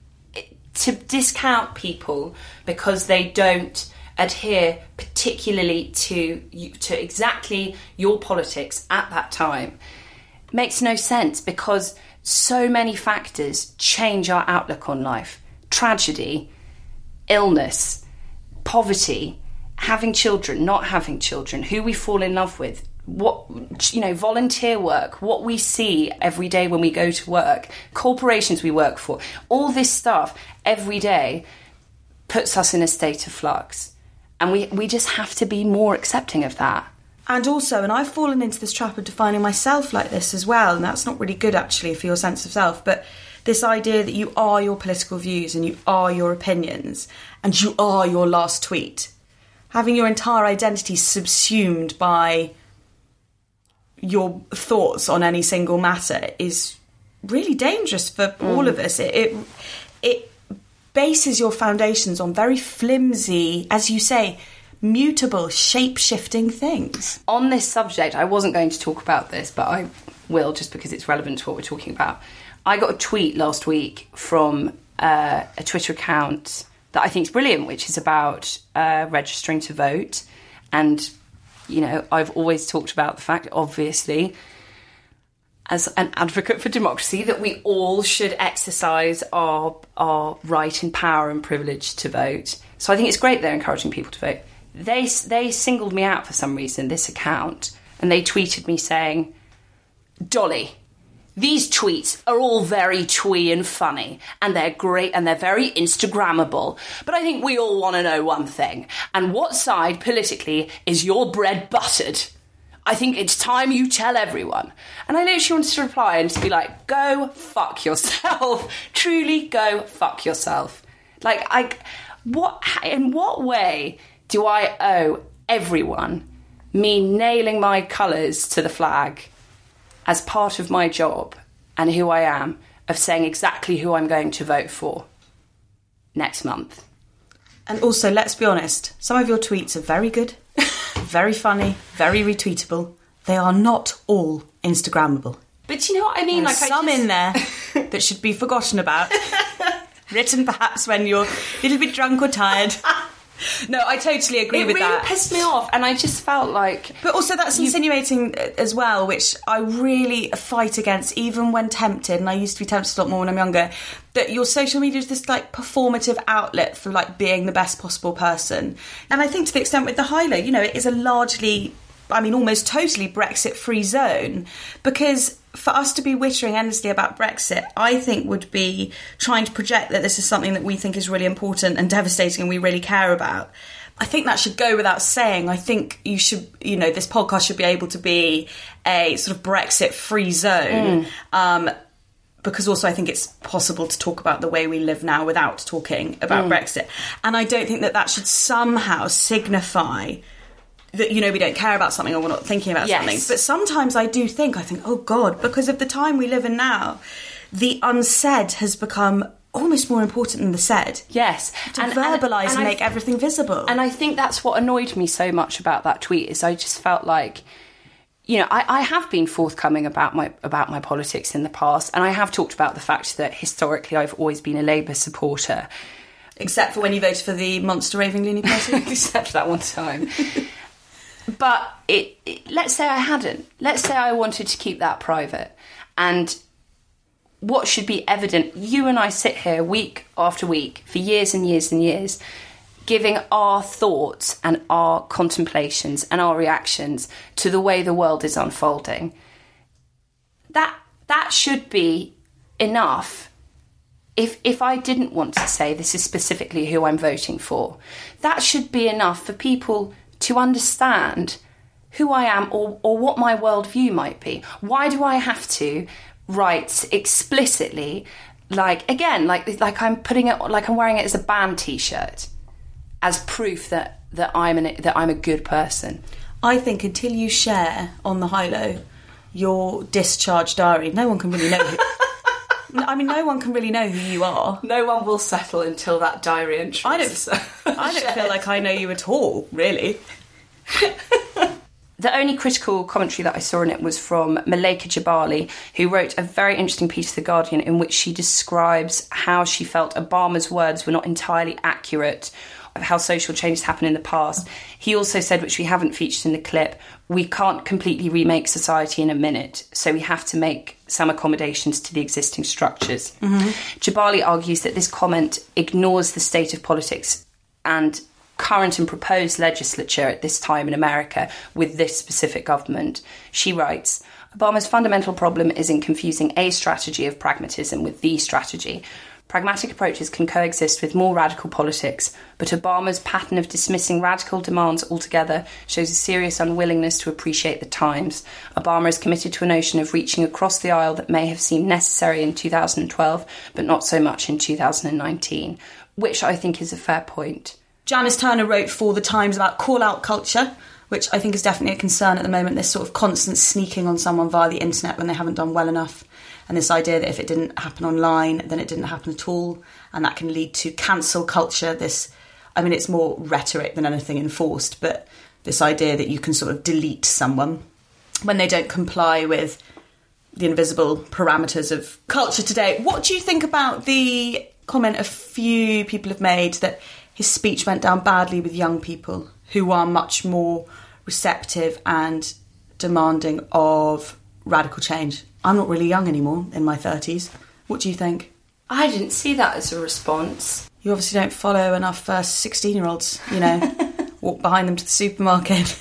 [SPEAKER 4] to discount people because they don't adhere particularly to to exactly your politics at that time makes no sense, because so many factors change our outlook on life. Tragedy, illness, poverty, having children, not having children, who we fall in love with, what, you know, volunteer work, what we see every day when we go to work, corporations we work for, all this stuff every day puts us in a state of flux. And we, we just have to be more accepting of that.
[SPEAKER 3] And also, and I've fallen into this trap of defining myself like this as well, and that's not really good actually for your sense of self, but this idea that you are your political views and you are your opinions and you are your last tweet. Having your entire identity subsumed by your thoughts on any single matter is really dangerous for mm. all of us. It, it it bases your foundations on very flimsy, as you say, mutable, shape-shifting things.
[SPEAKER 4] On this subject, I wasn't going to talk about this, but I will just because it's relevant to what we're talking about. I got a tweet last week from uh, a Twitter account that I think is brilliant, which is about uh, registering to vote. And, you know, I've always talked about the fact, obviously, as an advocate for democracy, that we all should exercise our our right and power and privilege to vote. So I think it's great they're encouraging people to vote. They they singled me out for some reason, this account, and they tweeted me saying, Dolly, these tweets are all very twee and funny, and they're great and they're very Instagrammable. But I think we all want to know one thing, and what side politically is your bread buttered? I think it's time you tell everyone. And I literally wanted to reply and just be like, go fuck yourself. Truly go fuck yourself. Like, I, what, in what way do I owe everyone me nailing my colours to the flag as part of my job and who I am, of saying exactly who I'm going to vote for next month?
[SPEAKER 3] And also, let's be honest, some of your tweets are very good, very funny, very retweetable. They are not all Instagrammable.
[SPEAKER 4] But you know what I mean?
[SPEAKER 3] There's
[SPEAKER 4] like
[SPEAKER 3] some
[SPEAKER 4] I just...
[SPEAKER 3] in there that should be forgotten about. written perhaps when you're a little bit drunk or tired. No, I totally agree
[SPEAKER 4] it
[SPEAKER 3] with
[SPEAKER 4] really
[SPEAKER 3] that.
[SPEAKER 4] It pissed me off, and I just felt like...
[SPEAKER 3] But also that's you, insinuating as well, which I really fight against, even when tempted, and I used to be tempted a lot more when I'm younger, that your social media is this, like, performative outlet for, like, being the best possible person. And I think to the extent with the Hilo, you know, it is a largely, I mean, almost totally Brexit-free zone, because... for us to be wittering endlessly about Brexit, I think would be trying to project that this is something that we think is really important and devastating and we really care about. I think that should go without saying. I think you should, you know, this podcast should be able to be a sort of Brexit-free zone. Mm. Um, because also I think it's possible to talk about the way we live now without talking about mm. Brexit. And I don't think that that should somehow signify... that, you know, we don't care about something or we're not thinking about yes. something. But sometimes I do think, I think, oh, God, because of the time we live in now, the unsaid has become almost more important than the said.
[SPEAKER 4] Yes.
[SPEAKER 3] To and, verbalise and, and, and make th- everything visible.
[SPEAKER 4] And I think that's what annoyed me so much about that tweet, is I just felt like, you know, I, I have been forthcoming about my about my politics in the past, and I have talked about the fact that historically I've always been a Labour supporter.
[SPEAKER 3] Except for when you voted for the monster raving loony party?
[SPEAKER 4] Except for that one time. But it, it, let's say I hadn't. Let's say I wanted to keep that private. And what should be evident, you and I sit here week after week for years and years and years, giving our thoughts and our contemplations and our reactions to the way the world is unfolding. That that should be enough. If if I didn't want to say this is specifically who I'm voting for, that should be enough for people to understand who I am or, or what my worldview might be. Why do I have to write explicitly, like, again, like like I'm putting it, like I'm wearing it as a band T-shirt, as proof that, that I'm an, that I'm a good person?
[SPEAKER 3] I think until you share on the Hilo your discharge diary, no one can really know who... I mean, no one can really know who you are.
[SPEAKER 4] No one will settle until that diary entry.
[SPEAKER 3] I don't, I don't feel like I know you at all, really.
[SPEAKER 4] The only critical commentary that I saw in it was from Malika Jabali, who wrote a very interesting piece to The Guardian in which she describes how she felt Obama's words were not entirely accurate of how social changes happen in the past. He also said, which we haven't featured in the clip, we can't completely remake society in a minute, so we have to make some accommodations to the existing structures. Mm-hmm. Jabali argues that this comment ignores the state of politics and current and proposed legislature at this time in America with this specific government. She writes, Obama's fundamental problem is in confusing a strategy of pragmatism with the strategy. Pragmatic approaches can coexist with more radical politics, but Obama's pattern of dismissing radical demands altogether shows a serious unwillingness to appreciate the times. Obama is committed to a notion of reaching across the aisle that may have seemed necessary in two thousand twelve, but not so much in two thousand nineteen, which I think is a fair point.
[SPEAKER 3] Janice Turner wrote for The Times about call-out culture, which I think is definitely a concern at the moment, this sort of constant sneaking on someone via the internet when they haven't done well enough. And this idea that if it didn't happen online, then it didn't happen at all. And that can lead to cancel culture. This, I mean, it's more rhetoric than anything enforced, but this idea that you can sort of delete someone when they don't comply with the invisible parameters of culture today. What do you think about the comment a few people have made that his speech went down badly with young people who are much more receptive and demanding of radical change? I'm not really young anymore, in my thirties. What do you think?
[SPEAKER 4] I didn't see that as a response.
[SPEAKER 3] You obviously don't follow enough uh, sixteen-year-olds, you know, walk behind them to the supermarket.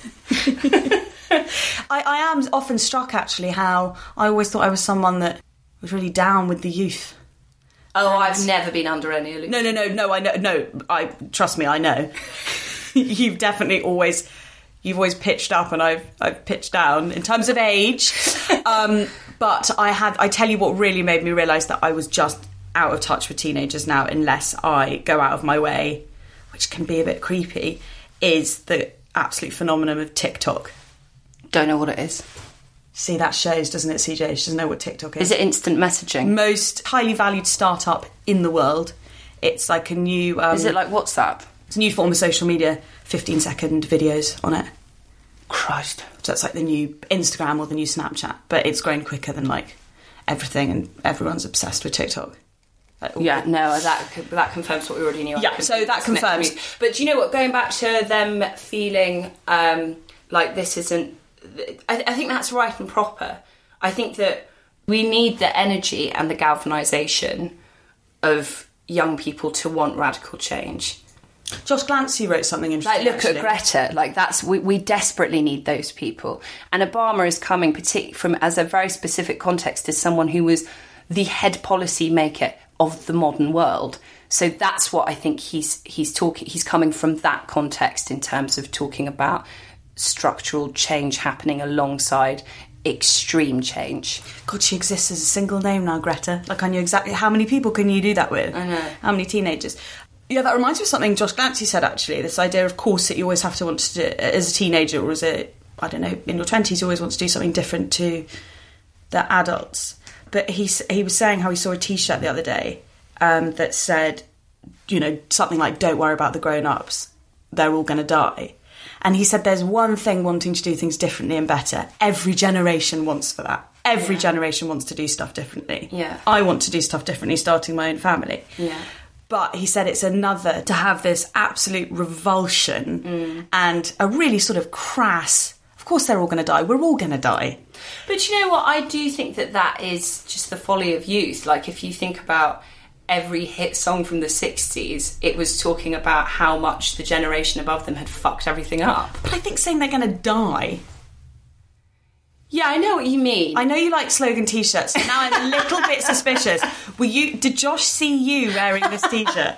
[SPEAKER 3] I, I am often struck, actually, how I always thought I was someone that was really down with the youth.
[SPEAKER 4] Oh, and I've never been under any illusion.
[SPEAKER 3] No, no, no, no, I know, no, I, trust me, I know. You've definitely always... You've always pitched up and I've I've pitched down in terms of age. Um, but I had I tell you what really made me realise that I was just out of touch with teenagers now, unless I go out of my way, which can be a bit creepy, is the absolute phenomenon of TikTok.
[SPEAKER 4] Don't know what it is.
[SPEAKER 3] See, that shows, doesn't it, C J? She doesn't know what TikTok is.
[SPEAKER 4] Is it instant messaging?
[SPEAKER 3] Most highly valued startup in the world. It's like a new... Um,
[SPEAKER 4] is it like WhatsApp?
[SPEAKER 3] It's a new form of social media, fifteen second videos on it.
[SPEAKER 4] Christ.
[SPEAKER 3] So it's like the new Instagram or the new Snapchat, but it's growing quicker than like everything, and everyone's obsessed with TikTok.
[SPEAKER 4] Yeah, no, that that confirms what we already knew.
[SPEAKER 3] Yeah, so that confirms.
[SPEAKER 4] But do you know what? Going back to them feeling um, like this isn't... I, I think that's right and proper. I think that we need the energy and the galvanisation of young people to want radical change.
[SPEAKER 3] Josh Glancy wrote something interesting.
[SPEAKER 4] Like, look
[SPEAKER 3] actually.
[SPEAKER 4] at Greta. Like, that's we, we desperately need those people. And Obama is coming partic- from as a very specific context as someone who was the head policy maker of the modern world. So that's what I think he's he's talking. He's coming from that context in terms of talking about structural change happening alongside extreme change.
[SPEAKER 3] God, she exists as a single name now, Greta. Like, I knew exactly how many people can you do that with?
[SPEAKER 4] I know.
[SPEAKER 3] How many teenagers? Yeah, that reminds me of something Josh Glancy said, actually. This idea, of course, that you always have to want to do, as a teenager or as a, I don't know, in your twenties, you always want to do something different to the adults. But he, he was saying how he saw a T-shirt the other day um, that said, you know, something like, don't worry about the grown-ups, they're all going to die. And he said there's one thing wanting to do things differently and better. Every generation wants for that. Every yeah. generation wants to do stuff differently.
[SPEAKER 4] Yeah.
[SPEAKER 3] I want to do stuff differently, starting my own family.
[SPEAKER 4] Yeah.
[SPEAKER 3] But he said it's another to have this absolute revulsion mm. and a really sort of crass, of course they're all going to die, we're all going to die.
[SPEAKER 4] But you know what, I do think that that is just the folly of youth. Like, if you think about every hit song from the sixties, it was talking about how much the generation above them had fucked everything up.
[SPEAKER 3] But I think saying they're going to die...
[SPEAKER 4] Yeah, I know what you mean.
[SPEAKER 3] I know you like slogan T-shirts, so now I'm a little bit suspicious. Were you? Did Josh see you wearing this T-shirt?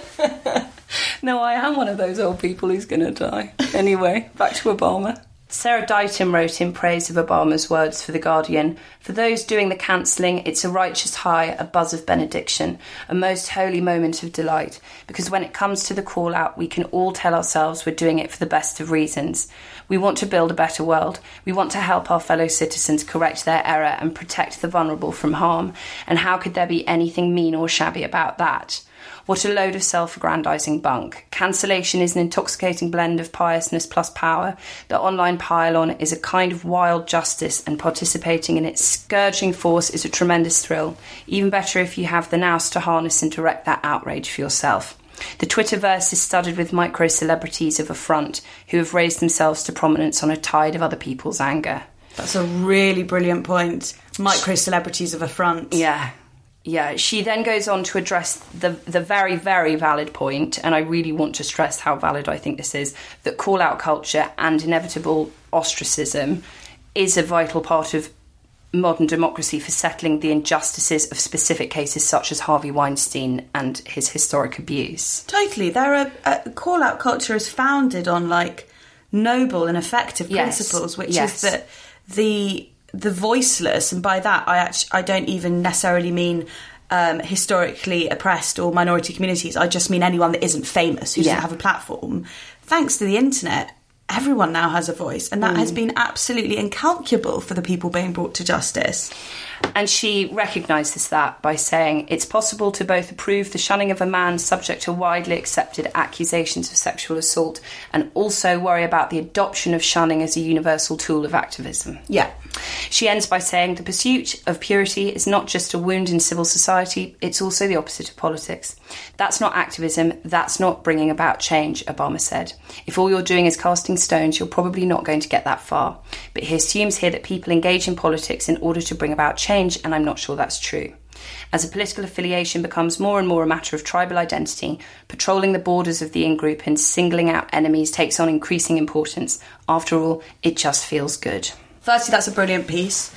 [SPEAKER 4] No, I am one of those old people who's going to die. Anyway, back to Obama. Sarah Ditum wrote in praise of Obama's words for The Guardian, "For those doing the cancelling, it's a righteous high, a buzz of benediction, a most holy moment of delight, because when it comes to the call-out, we can all tell ourselves we're doing it for the best of reasons. We want to build a better world. We want to help our fellow citizens correct their error and protect the vulnerable from harm. And how could there be anything mean or shabby about that? What a load of self-aggrandising bunk. Cancellation is an intoxicating blend of piousness plus power. The online pile-on is a kind of wild justice, and participating in its scourging force is a tremendous thrill. Even better if you have the nous to harness and direct that outrage for yourself. The Twitterverse is studded with micro-celebrities of affront who have raised themselves to prominence on a tide of other people's anger."
[SPEAKER 3] That's a really brilliant point. Micro-celebrities of affront.
[SPEAKER 4] Yeah. Yeah, she then goes on to address the the very, very valid point, and I really want to stress how valid I think this is, that call-out culture and inevitable ostracism is a vital part of modern democracy for settling the injustices of specific cases such as Harvey Weinstein and his historic abuse.
[SPEAKER 3] Totally. There are uh, call-out culture is founded on, like, noble and effective
[SPEAKER 4] Yes.
[SPEAKER 3] principles, which
[SPEAKER 4] Yes.
[SPEAKER 3] is that the... the voiceless, and by that I actually I don't even necessarily mean um, historically oppressed or minority communities. I just mean anyone that isn't famous, who
[SPEAKER 4] Yeah.
[SPEAKER 3] doesn't have a platform. Thanks to the internet, everyone now has a voice, and that mm. has been absolutely incalculable for the people being brought to justice.
[SPEAKER 4] And she recognises that by saying, "It's possible to both approve the shunning of a man subject to widely accepted accusations of sexual assault and also worry about the adoption of shunning as a universal tool of activism."
[SPEAKER 3] Yeah.
[SPEAKER 4] She ends by saying, "The pursuit of purity is not just a wound in civil society, it's also the opposite of politics. That's not activism, that's not bringing about change," Obama said. "If all you're doing is casting stones, you're probably not going to get that far." But he assumes here that people engage in politics in order to bring about change, and I'm not sure that's true. As a political affiliation becomes more and more a matter of tribal identity, patrolling the borders of the in-group and singling out enemies takes on increasing importance. After all, it just feels good.
[SPEAKER 3] Firstly, that's a brilliant piece,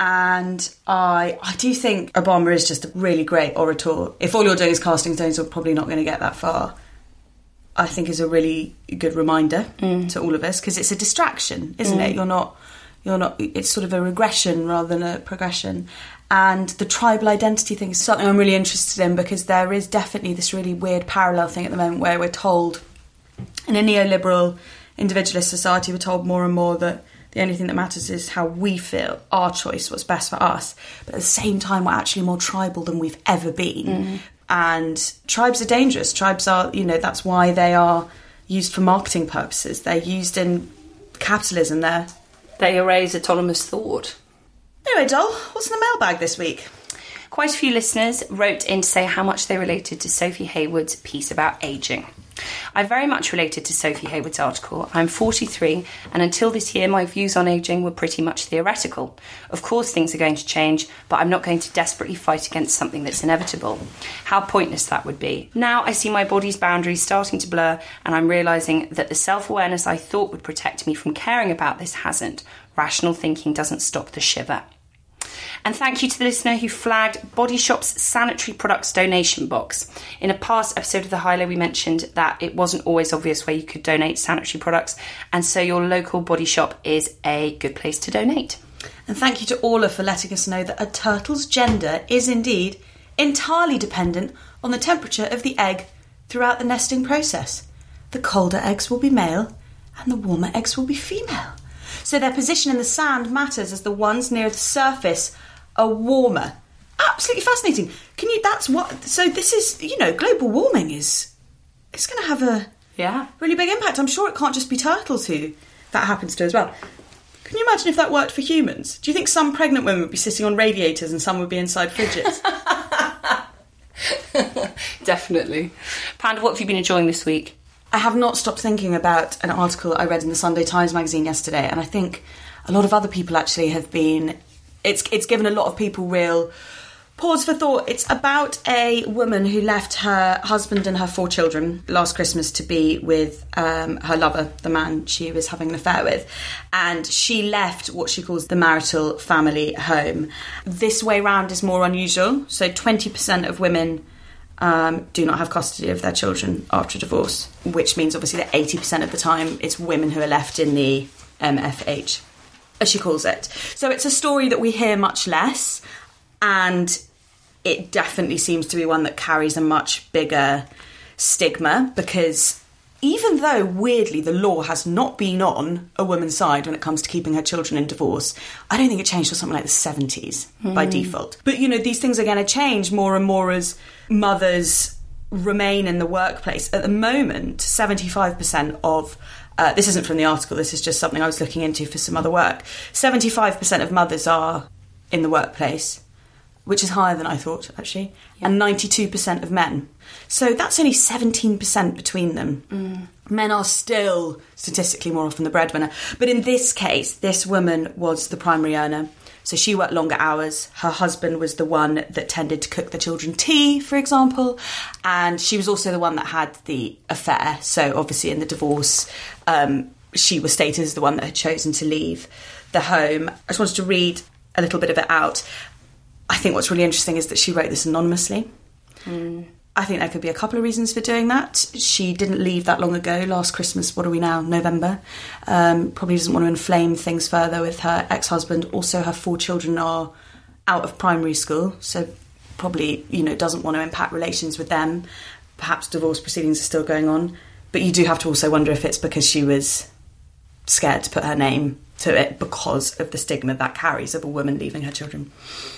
[SPEAKER 3] and I I do think Obama is just a really great orator. If all you're doing is casting stones, you're probably not going to get that far. I think is a really good reminder mm. to all of us, because it's a distraction, isn't mm. it? You're not, you're not. It's sort of a regression rather than a progression. And the tribal identity thing is something I'm really interested in, because there is definitely this really weird parallel thing at the moment where we're told, in a neoliberal individualist society, we're told more and more that the only thing that matters is how we feel, our choice, what's best for us. But at the same time, we're actually more tribal than we've ever been. Mm. And tribes are dangerous. Tribes are, you know, that's why they are used for marketing purposes. They're used in capitalism. They're...
[SPEAKER 4] They erase autonomous thought.
[SPEAKER 3] Anyway, Doll, what's in the mailbag this week?
[SPEAKER 4] Quite a few listeners wrote in to say how much they related to Sophie Hayward's piece about ageing. I very much related to Sophie Hayward's article. I'm forty-three, and until this year my views on ageing were pretty much theoretical. Of course things are going to change, but I'm not going to desperately fight against something that's inevitable. How pointless that would be. Now I see my body's boundaries starting to blur, and I'm realising that the self-awareness I thought would protect me from caring about this hasn't. Rational thinking doesn't stop the shiver. And thank you to the listener who flagged Body Shop's sanitary products donation box. In a past episode of The High Low, we mentioned that it wasn't always obvious where you could donate sanitary products, and so your local Body Shop is a good place to donate.
[SPEAKER 3] And thank you to Orla for letting us know that a turtle's gender is indeed entirely dependent on the temperature of the egg throughout the nesting process. The colder eggs will be male, and the warmer eggs will be female. So their position in the sand matters, as the ones near the surface are warmer. Absolutely fascinating. Can you, that's what, so this is, you know, global warming is, it's going to have a
[SPEAKER 4] yeah
[SPEAKER 3] really big impact. I'm sure it can't just be turtles who that happens to as well. Can you imagine if that worked for humans? Do you think some pregnant women would be sitting on radiators and some would be inside fridges?
[SPEAKER 4] Definitely. Panda, what have you been enjoying this week?
[SPEAKER 3] I have not stopped thinking about an article I read in the Sunday Times magazine yesterday, and I think a lot of other people actually have been... It's it's given a lot of people real pause for thought. It's about a woman who left her husband and her four children last Christmas to be with um, her lover, the man she was having an affair with, and she left what she calls the marital family home. This way round is more unusual, so twenty percent of women... Um, do not have custody of their children after divorce, which means obviously that eighty percent of the time it's women who are left in the M F H, as she calls it. So it's a story that we hear much less, and it definitely seems to be one that carries a much bigger stigma, because even though, weirdly, the law has not been on a woman's side when it comes to keeping her children in divorce, I don't think it changed till something like the seventies mm. by default. But, you know, these things are going to change more and more as mothers remain in the workplace. At the moment, seventy-five percent of... Uh, this isn't from the article, this is just something I was looking into for some other work. seventy-five percent of mothers are in the workplace, which is higher than I thought, actually, yeah. And ninety-two percent of men. So that's only seventeen percent between them. Mm. Men are still statistically more often the breadwinner. But in this case, this woman was the primary earner. So she worked longer hours. Her husband was the one that tended to cook the children tea, for example. And she was also the one that had the affair. So obviously in the divorce, um, she was stated as the one that had chosen to leave the home. I just wanted to read a little bit of it out. I think what's really interesting is that she wrote this anonymously. Mm. I think there could be a couple of reasons for doing that. She didn't leave that long ago, last Christmas. What are we now? November. Um, probably doesn't want to inflame things further with her ex-husband. Also, her four children are out of primary school, so probably, you know, doesn't want to impact relations with them. Perhaps divorce proceedings are still going on. But you do have to also wonder if it's because she was scared to put her name to it because of the stigma that carries of a woman leaving her children.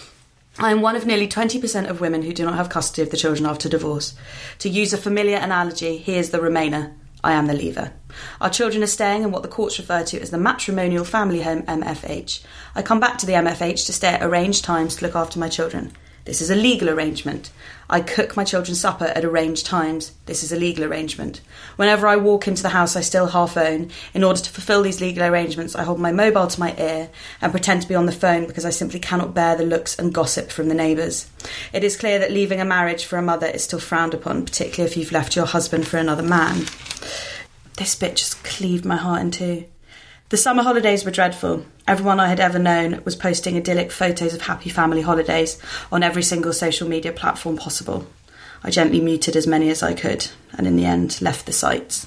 [SPEAKER 3] I am one of nearly twenty percent of women who do not have custody of the children after divorce. To use a familiar analogy, he is the remainer, I am the leaver. Our children are staying in what the courts refer to as the matrimonial family home, M F H. I come back to the M F H to stay at arranged times to look after my children. This is a legal arrangement. I cook my children's supper at arranged times. This is a legal arrangement. Whenever I walk into the house I still half own, in order to fulfil these legal arrangements, I hold my mobile to my ear and pretend to be on the phone because I simply cannot bear the looks and gossip from the neighbours. It is clear that leaving a marriage for a mother is still frowned upon, particularly if you've left your husband for another man. This bit just cleaved my heart in two. The summer holidays were dreadful. Everyone I had ever known was posting idyllic photos of happy family holidays on every single social media platform possible. I gently muted as many as I could, and in the end left the sites.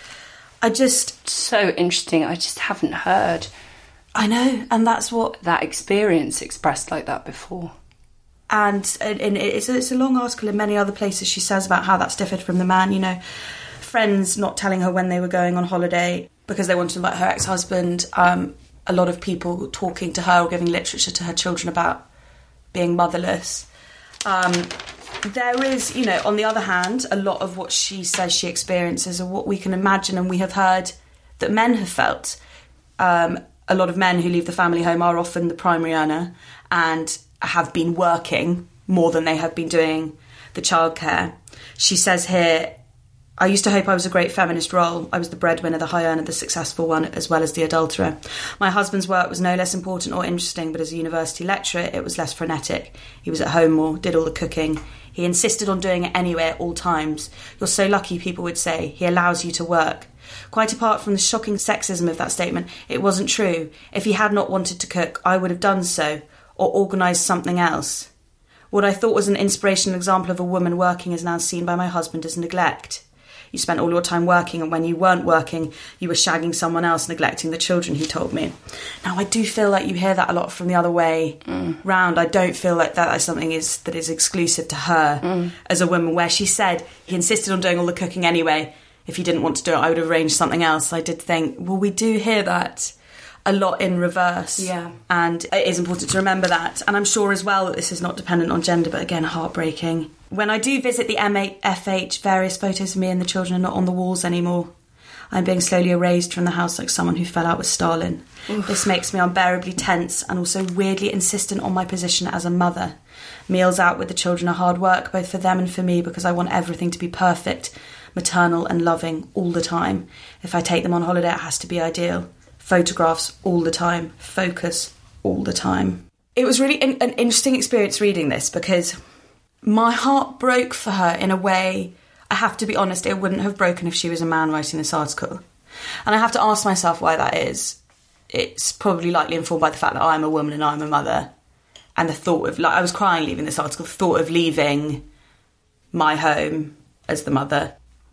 [SPEAKER 3] I just...
[SPEAKER 4] So interesting, I just haven't heard...
[SPEAKER 3] I know, and that's what...
[SPEAKER 4] that experience expressed like that before.
[SPEAKER 3] And, and it's, a, it's a long article in many other places. She says about how that's differed from the man, you know, friends not telling her when they were going on holiday because they wanted to invite her ex-husband, um, a lot of people talking to her or giving literature to her children about being motherless. Um, there is, you know, on the other hand, a lot of what she says she experiences are what we can imagine and we have heard that men have felt. Um, a lot of men who leave the family home are often the primary earner and have been working more than they have been doing the childcare. She says here, I used to hope I was a great feminist role. I was the breadwinner, the high earner, the successful one, as well as the adulterer. My husband's work was no less important or interesting, but as a university lecturer, it was less frenetic. He was at home more, did all the cooking. He insisted on doing it anyway at all times. You're so lucky, people would say. He allows you to work. Quite apart from the shocking sexism of that statement, it wasn't true. If he had not wanted to cook, I would have done so, or organised something else. What I thought was an inspirational example of a woman working is now seen by my husband as neglect. You spent all your time working, and when you weren't working, you were shagging someone else, neglecting the children, he told me. Now, I do feel like you hear that a lot from the other way mm. round. I don't feel like that is something is, that is exclusive to her mm. as a woman, where she said he insisted on doing all the cooking anyway. If he didn't want to do it, I would have arranged something else. I did think, well, we do hear that a lot in reverse.
[SPEAKER 4] Yeah.
[SPEAKER 3] And it is important to remember that. And I'm sure as well that this is not dependent on gender, but again, heartbreaking. When I do visit the M F H, various photos of me and the children are not on the walls anymore. I'm being slowly erased from the house like someone who fell out with Stalin. Oof. This makes me unbearably tense and also weirdly insistent on my position as a mother. Meals out with the children are hard work, both for them and for me, because I want everything to be perfect, maternal and loving all the time. If I take them on holiday, it has to be ideal. Photographs all the time. Focus all the time. It was really an, an interesting experience reading this, because my heart broke for her in a way, I have to be honest, it wouldn't have broken if she was a man writing this article. And I have to ask myself why that is. It's probably likely informed by the fact that I'm a woman and I'm a mother. And the thought of, like, I was crying leaving this article, the thought of leaving my home as the mother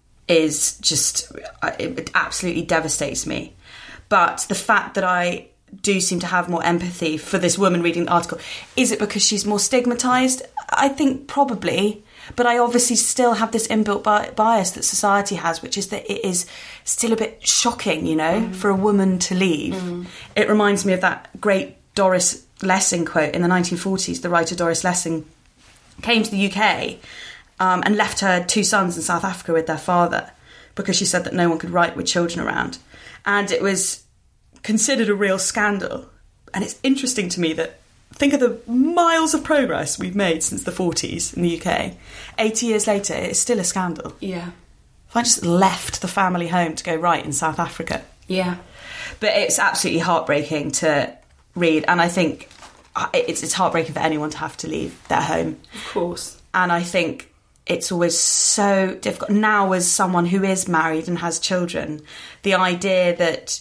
[SPEAKER 3] is just, it, it absolutely devastates me. But the fact that I do seem to have more empathy for this woman reading the article, is it because she's more stigmatised? I think probably. But I obviously still have this inbuilt bi- bias that society has, which is that it is still a bit shocking, you know, mm. for a woman to leave. Mm. It reminds me of that great Doris Lessing quote in the nineteen forties. The writer Doris Lessing came to the U K um, and left her two sons in South Africa with their father because she said that no one could write with children around. And it was considered a real scandal. And it's interesting to me that, think of the miles of progress we've made since the forties in the U K. eighty years later, it's still a scandal.
[SPEAKER 4] Yeah.
[SPEAKER 3] If I just left the family home to go write in South Africa.
[SPEAKER 4] Yeah.
[SPEAKER 3] But it's absolutely heartbreaking to read. And I think it's, it's heartbreaking for anyone to have to leave their home.
[SPEAKER 4] Of course.
[SPEAKER 3] And I think it's always so difficult. Now, as someone who is married and has children, the idea that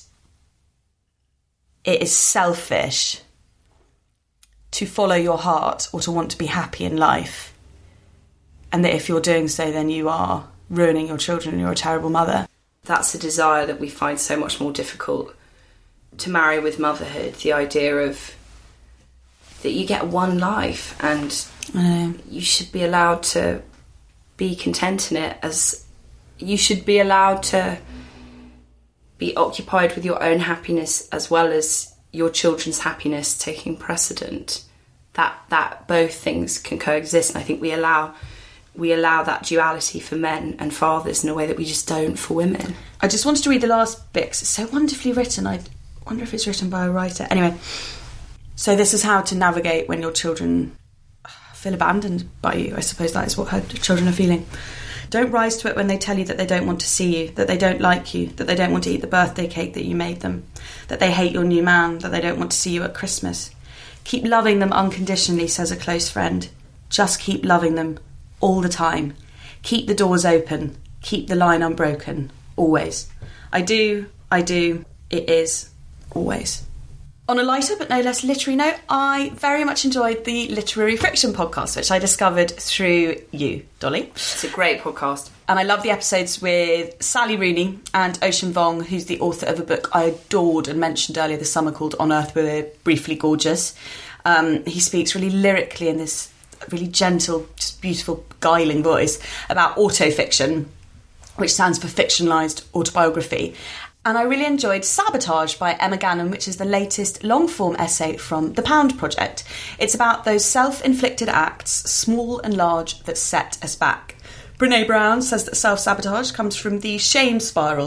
[SPEAKER 3] it is selfish to follow your heart or to want to be happy in life, and that if you're doing so, then you are ruining your children and you're a terrible mother.
[SPEAKER 4] That's a desire that we find so much more difficult to marry with motherhood. The idea of that you get one life and
[SPEAKER 3] I know.
[SPEAKER 4] You should be allowed to be content in it, as you should be allowed to be occupied with your own happiness as well as your children's happiness taking precedent. That that both things can coexist, and I think we allow we allow that duality for men and fathers in a way that we just don't for women.
[SPEAKER 3] I just wanted to read the last bit 'cause it's so wonderfully written. I wonder if it's written by a writer. Anyway, so this is how to navigate when your children feel abandoned by you. I suppose that is what her children are feeling. Don't rise to it when they tell you that they don't want to see you, that they don't like you, that they don't want to eat the birthday cake that you made them, that they hate your new man, that they don't want to see you at Christmas. Keep loving them unconditionally, says a close friend. Just keep loving them all the time. Keep the doors open. Keep the line unbroken. Always. I do, I do, it is, always. On a lighter but no less literary note, I very much enjoyed the Literary Friction podcast, which I discovered through you, Dolly.
[SPEAKER 4] It's a great podcast.
[SPEAKER 3] And I love the episodes with Sally Rooney and Ocean Vong, who's the author of a book I adored and mentioned earlier this summer called On Earth We're Briefly Gorgeous. Um, he speaks really lyrically in this really gentle, just beautiful, beguiling voice about autofiction, which stands for fictionalised autobiography. And I really enjoyed Sabotage by Emma Gannon, which is the latest long-form essay from The Pound Project. It's about those self-inflicted acts, small and large, that set us back. Brene Brown says that self-sabotage comes from the shame spiral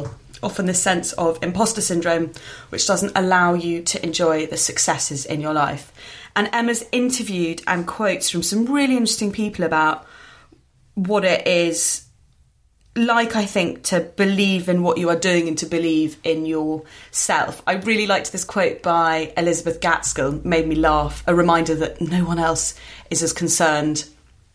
[SPEAKER 3] often this sense of imposter syndrome, which doesn't allow you to enjoy the successes in your life. And Emma's interviewed and quotes from some really interesting people about what it is like, I think, to believe in what you are doing and to believe in yourself. I really liked this quote by Elizabeth Gaskell, made me laugh, a reminder that no one else is as concerned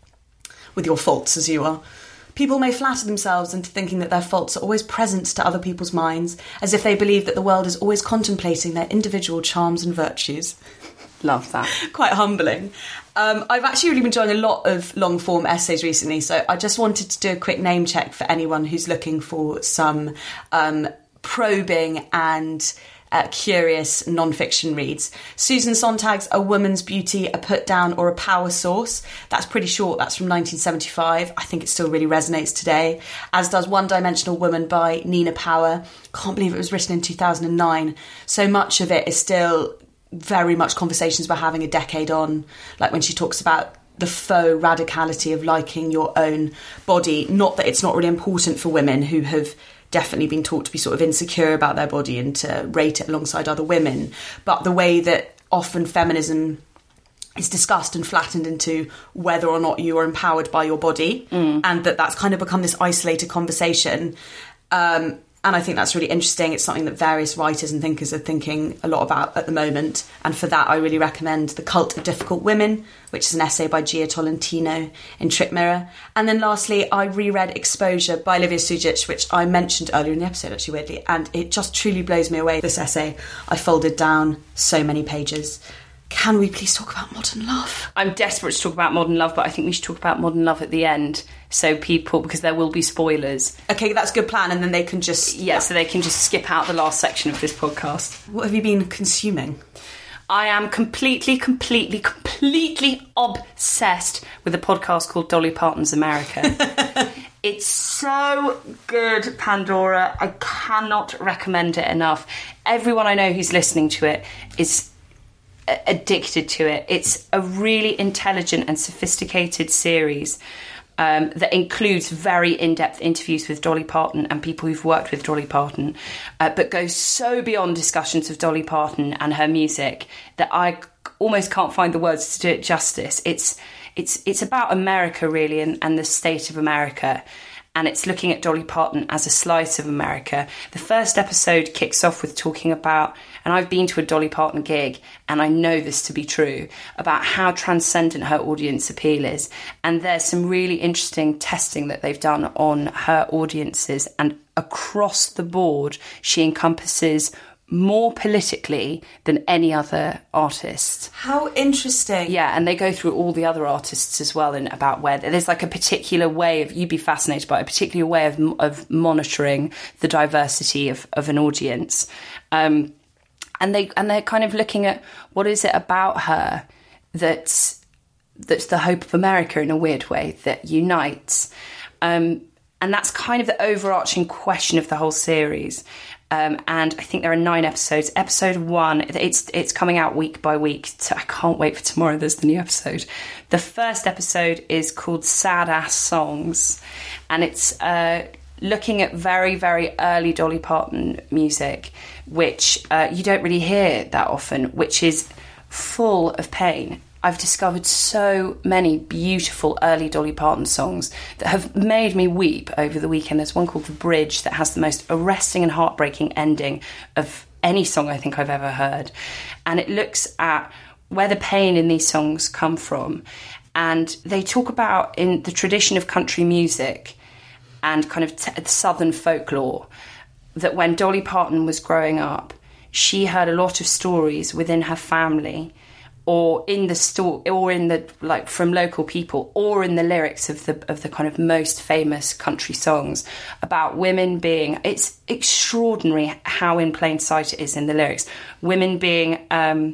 [SPEAKER 3] with your faults as you are. People may flatter themselves into thinking that their faults are always present to other people's minds, as if they believe that the world is always contemplating their individual charms and virtues.
[SPEAKER 4] Love that.
[SPEAKER 3] Quite humbling. Um, I've actually really been enjoying a lot of long-form essays recently, so I just wanted to do a quick name check for anyone who's looking for some um, probing and uh, curious non-fiction reads. Susan Sontag's A Woman's Beauty, A Put-Down or a Power Source. That's pretty short. That's from nineteen seventy-five. I think it still really resonates today, as does One Dimensional Woman by Nina Power. Can't believe it was written in two thousand nine. So much of it is still very much conversations we're having a decade on, like when she talks about the faux radicality of liking your own body. Not that it's not really important for women who have definitely been taught to be sort of insecure about their body and to rate it alongside other women, but the way that often feminism is discussed and flattened into whether or not you are empowered by your body, mm. and that that's kind of become this isolated conversation. Um, And I think that's really interesting. It's something that various writers and thinkers are thinking a lot about at the moment. And for that, I really recommend The Cult of Difficult Women, which is an essay by Gia Tolentino in Trip Mirror. And then lastly, I reread Exposure by Olivia Sujic, which I mentioned earlier in the episode, actually, weirdly. And it just truly blows me away, this essay. I folded down so many pages. Can we please talk about modern love?
[SPEAKER 4] I'm desperate to talk about modern love, but I think we should talk about modern love at the end. So people, because there will be spoilers.
[SPEAKER 3] Okay, that's a good plan, and then they can just...
[SPEAKER 4] Yeah, so they can just skip out the last section of this podcast.
[SPEAKER 3] What have you been consuming?
[SPEAKER 4] I am completely, completely, completely obsessed with a podcast called Dolly Parton's America. It's so good, Pandora. I cannot recommend it enough. Everyone I know who's listening to it is addicted to it. It's a really intelligent and sophisticated series um, that includes very in-depth interviews with Dolly Parton and people who've worked with Dolly Parton, uh, but goes so beyond discussions of Dolly Parton and her music that I almost can't find the words to do it justice. It's it's it's about America, really, and, and the state of America. And it's looking at Dolly Parton as a slice of America. The first episode kicks off with talking about, and I've been to a Dolly Parton gig, and I know this to be true, about how transcendent her audience appeal is. And there's some really interesting testing that they've done on her audiences, and across the board, she encompasses more politically than any other artist.
[SPEAKER 3] How interesting.
[SPEAKER 4] Yeah, and they go through all the other artists as well, and about where there's like a particular way of, you'd be fascinated by a particular way of of monitoring the diversity of, of an audience. Um, and they and they're kind of looking at what is it about her that's that's the hope of America in a weird way, that unites. Um, and that's kind of the overarching question of the whole series. Um, and I think there are nine episodes. Episode one, it's it's coming out week by week. So I can't wait for tomorrow. There's the new episode. The first episode is called Sad Ass Songs. And it's uh, looking at very, very early Dolly Parton music, which uh, you don't really hear that often, which is full of pain. I've discovered so many beautiful early Dolly Parton songs that have made me weep over the weekend. There's one called The Bridge that has the most arresting and heartbreaking ending of any song I think I've ever heard. And it looks at where the pain in these songs come from. And they talk about, in the tradition of country music and kind of t- southern folklore, that when Dolly Parton was growing up, she heard a lot of stories within her family, or in the store, or in the like from local people, or in the lyrics of the of the kind of most famous country songs about women being. It's extraordinary how in plain sight it is in the lyrics. Women being um,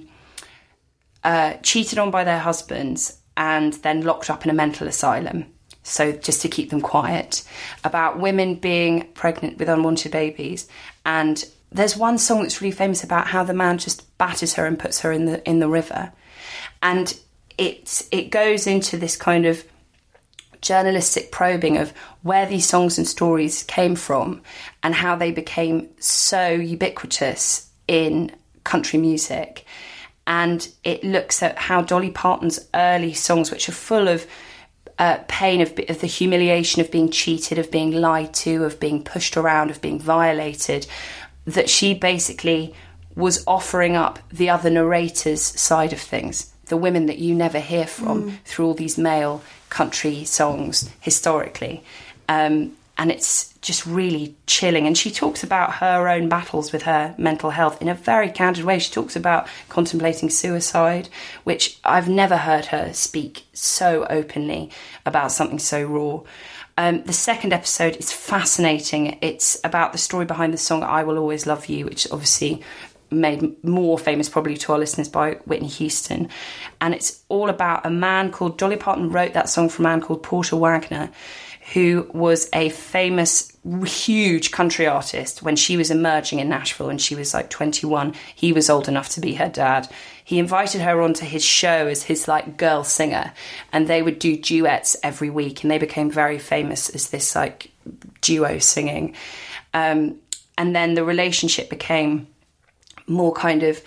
[SPEAKER 4] uh, cheated on by their husbands and then locked up in a mental asylum, so just to keep them quiet. About women being pregnant with unwanted babies. And there's one song that's really famous about how the man just batters her and puts her in the in the river. And it it goes into this kind of journalistic probing of where these songs and stories came from and how they became so ubiquitous in country music. And it looks at how Dolly Parton's early songs, which are full of uh, pain, of, of the humiliation of being cheated, of being lied to, of being pushed around, of being violated, that she basically was offering up the other narrators' side of things, the women that you never hear from mm. through all these male country songs historically. Um, and it's just really chilling. And she talks about her own battles with her mental health in a very candid way. She talks about contemplating suicide, which I've never heard her speak so openly about something so raw. Um, the second episode is fascinating. It's about the story behind the song I Will Always Love You, which obviously made more famous probably to our listeners by Whitney Houston. And it's all about a man called, Dolly Parton wrote that song for a man called Porter Wagner, who was a famous, huge country artist when she was emerging in Nashville and she was like twenty-one. He was old enough to be her dad. He invited her onto his show as his like girl singer, and they would do duets every week, and they became very famous as this like duo singing. Um, and then the relationship became more kind of,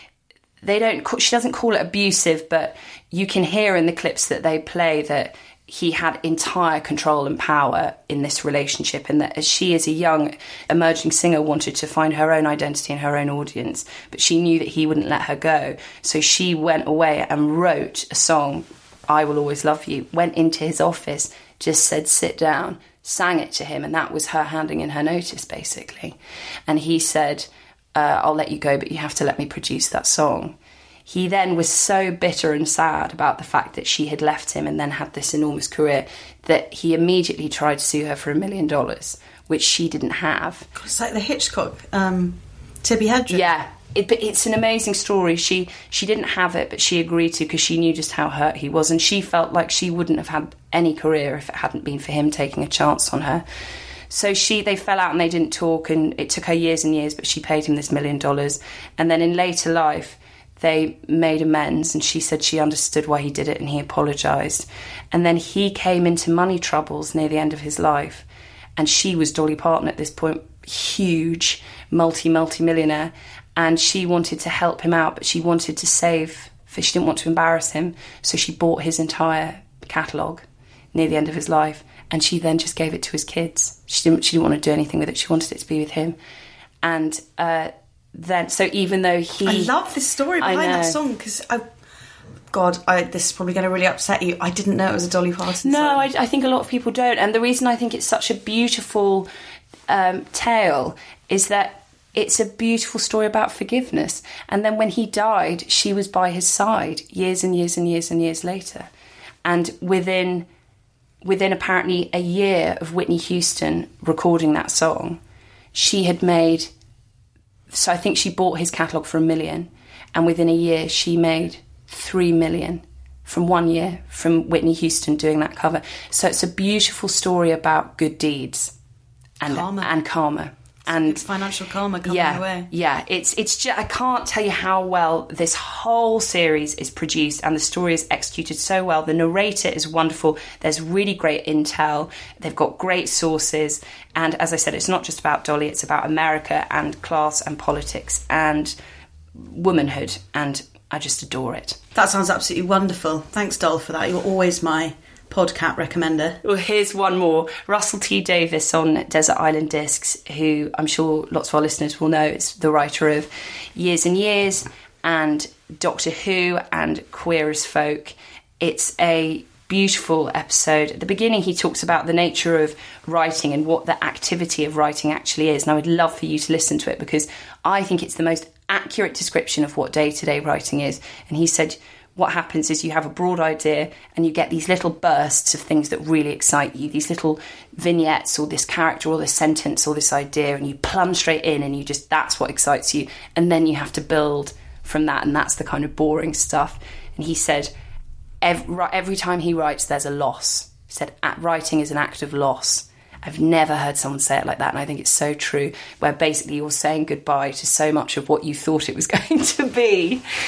[SPEAKER 4] they don't, she doesn't call it abusive, but you can hear in the clips that they play that he had entire control and power in this relationship, and that as she, as a young emerging singer, wanted to find her own identity and her own audience, but she knew that he wouldn't let her go. So she went away and wrote a song, I Will Always Love You, went into his office, just said, sit down, sang it to him, and that was her handing in her notice, basically. And he said, uh, I'll let you go, but you have to let me produce that song. He then was so bitter and sad about the fact that she had left him and then had this enormous career that he immediately tried to sue her for a million dollars, which she didn't have.
[SPEAKER 3] It's like the Hitchcock, um, Tippi Hedren.
[SPEAKER 4] Yeah, it, but it's an amazing story. She she didn't have it, but she agreed to because she knew just how hurt he was, and she felt like she wouldn't have had any career if it hadn't been for him taking a chance on her. So she, they fell out and they didn't talk, and it took her years and years, but she paid him this million dollars. And then in later life, they made amends, and she said she understood why he did it and he apologised. And then he came into money troubles near the end of his life, and she was Dolly Parton at this point, huge, multi, multi-millionaire, and she wanted to help him out, but she wanted to save, she didn't want to embarrass him, so she bought his entire catalogue near the end of his life, and she then just gave it to his kids. She didn't, she didn't want to do anything with it, she wanted it to be with him. And uh then, so even though he,
[SPEAKER 3] I love this story behind that song, because I, God, I, this is probably going to really upset you. I didn't know it was a Dolly Parton
[SPEAKER 4] no,
[SPEAKER 3] song.
[SPEAKER 4] I, I think a lot of people don't, and the reason I think it's such a beautiful um, tale is that it's a beautiful story about forgiveness. And then when he died, she was by his side years and years and years and years later, and within within apparently a year of Whitney Houston recording that song, she had made. So I think she bought his catalogue for a million, and within a year she made three million from one year from Whitney Houston doing that cover. So it's a beautiful story about good deeds and
[SPEAKER 3] karma.
[SPEAKER 4] and karma. And
[SPEAKER 3] it's financial karma coming
[SPEAKER 4] yeah,
[SPEAKER 3] your way.
[SPEAKER 4] Yeah, it's it's just, I can't tell you how well this whole series is produced, and the story is executed so well. The narrator is wonderful. There's really great intel. They've got great sources. And as I said, it's not just about Dolly, it's about America and class and politics and womanhood. And I just adore it.
[SPEAKER 3] That sounds absolutely wonderful. Thanks, Doll, for that. You're always my podcast recommender.
[SPEAKER 4] Well, here's one more. Russell T Davies on Desert Island Discs, who I'm sure lots of our listeners will know. It's the writer of Years and Years and Doctor Who and Queer as Folk. It's a beautiful episode. At the beginning, he talks about the nature of writing and what the activity of writing actually is. And I would love for you to listen to it, because I think it's the most accurate description of what day-to-day writing is. And he said, what happens is you have a broad idea and you get these little bursts of things that really excite you, these little vignettes or this character or this sentence or this idea, and you plunge straight in and you just, that's what excites you. And then you have to build from that, and that's the kind of boring stuff. And he said every, every time he writes, there's a loss. He said writing is an act of loss. I've never heard someone say it like that, and I think it's so true, where basically you're saying goodbye to so much of what you thought it was going to be.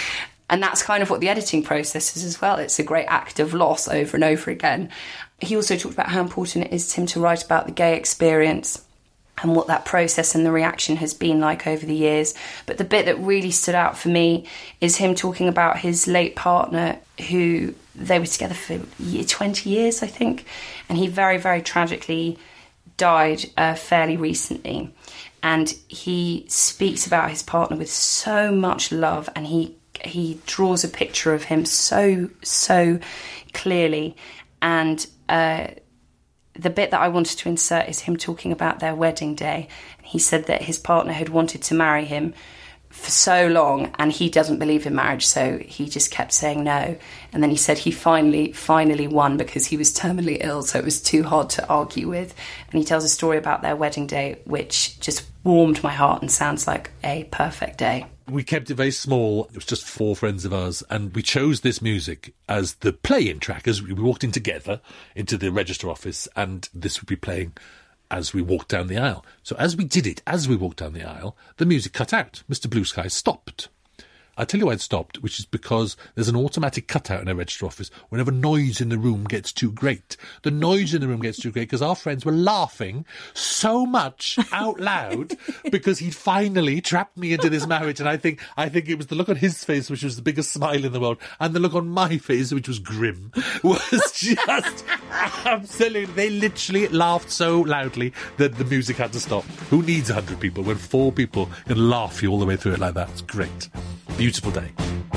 [SPEAKER 4] And that's kind of what the editing process is as well. It's a great act of loss over and over again. He also talked about how important it is to him to write about the gay experience and what that process and the reaction has been like over the years. But the bit that really stood out for me is him talking about his late partner, who they were together for twenty years, I think. And he very, very tragically died uh, fairly recently. And he speaks about his partner with so much love, and he he draws a picture of him so, so clearly. And uh, the bit that I wanted to insert is him talking about their wedding day. He said that his partner had wanted to marry him for so long, and he doesn't believe in marriage, so he just kept saying no. And then he said he finally, finally won because he was terminally ill, so it was too hard to argue with. And he tells a story about their wedding day, which just warmed my heart and sounds like a perfect day.
[SPEAKER 6] We kept it very small. It was just four friends of ours, and we chose this music as the play-in track as we walked in together into the register office, and this would be playing as we walked down the aisle. So as we did it, as we walked down the aisle, the music cut out. Mister Blue Sky stopped. I'll tell you why it stopped, which is because there's an automatic cutout in our register office whenever noise in the room gets too great. The noise in the room gets too great because our friends were laughing so much out loud because he'd finally trapped me into this marriage. And I think I think it was the look on his face, which was the biggest smile in the world, and the look on my face, which was grim, was just absolutely... They literally laughed so loudly that the music had to stop. Who needs one hundred people when four people can laugh you all the way through it like that? It's great. Beautiful day.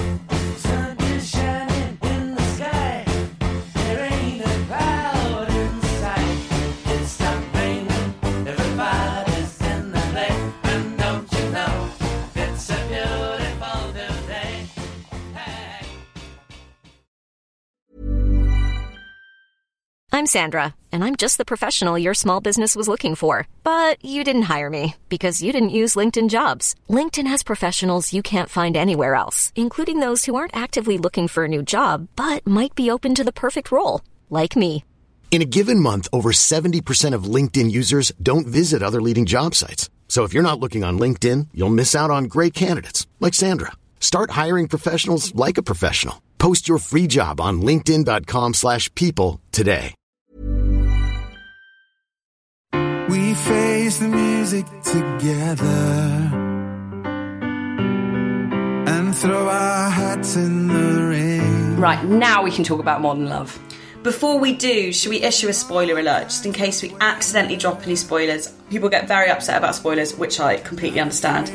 [SPEAKER 7] Sun is shining in the sky. There ain't a cloud in sight. It's stopped raining. Everybody's in the lake. And don't you know, it's a beautiful new day. Hey.
[SPEAKER 1] I'm Sandra, and I'm just the professional your small business was looking for. But you didn't hire me because you didn't use LinkedIn Jobs. LinkedIn has professionals you can't find anywhere else, including those who aren't actively looking for a new job, but might be open to the perfect role, like me.
[SPEAKER 2] In a given month, over seventy percent of LinkedIn users don't visit other leading job sites. So if you're not looking on LinkedIn, you'll miss out on great candidates like Sandra. Start hiring professionals like a professional. Post your free job on linkedin.com slash people today.
[SPEAKER 7] We face the music together and throw our hats in the ring.
[SPEAKER 4] Right, now we can talk about Modern Love.
[SPEAKER 3] Before we do, should we issue a spoiler alert, just in case we accidentally drop any spoilers? People get very upset about spoilers, which I completely understand.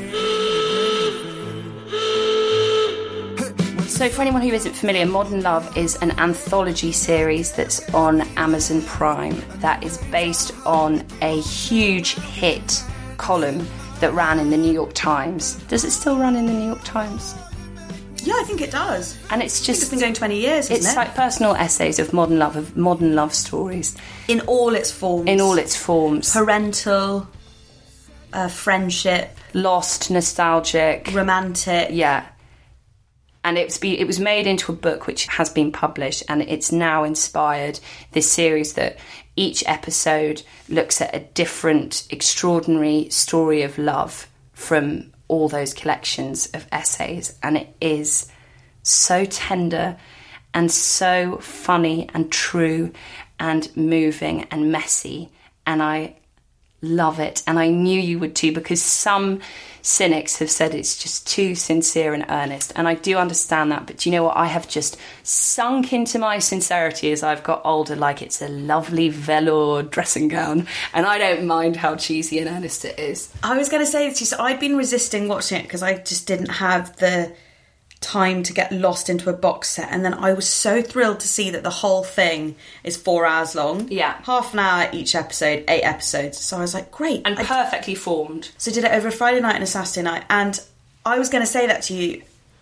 [SPEAKER 4] So for anyone who isn't familiar, Modern Love is an anthology series that's on Amazon Prime that is based on a huge hit column that ran in the New York Times. Does it still run in the New York Times?
[SPEAKER 3] Yeah, I think it does.
[SPEAKER 4] And it's just...
[SPEAKER 3] It's been going twenty years, isn't
[SPEAKER 4] it's
[SPEAKER 3] it?
[SPEAKER 4] It's like personal essays of modern love, of modern love stories.
[SPEAKER 3] In all its forms.
[SPEAKER 4] In all its forms.
[SPEAKER 3] Parental, uh, friendship.
[SPEAKER 4] Lost, nostalgic.
[SPEAKER 3] Romantic.
[SPEAKER 4] Yeah. And it's be, it was made into a book which has been published, and it's now inspired this series that each episode looks at a different, extraordinary story of love from all those collections of essays. And it is so tender and so funny and true and moving and messy. And I love it. And I knew you would too, because some cynics have said it's just too sincere and earnest, and I do understand that, but do you know what? I have just sunk into my sincerity as I've got older, like it's a lovely velour dressing gown, and I don't mind how cheesy and earnest it is.
[SPEAKER 3] I was going to say this to you, so I'd been resisting watching it because I just didn't have the time to get lost into a box set, and then I was so thrilled to see that the whole thing is four hours long.
[SPEAKER 4] Yeah.
[SPEAKER 3] Half an hour each episode, eight episodes. So I was like, great.
[SPEAKER 4] And
[SPEAKER 3] I
[SPEAKER 4] perfectly formed.
[SPEAKER 3] So I did it over a Friday night and a Saturday night, and I was going to say that to you.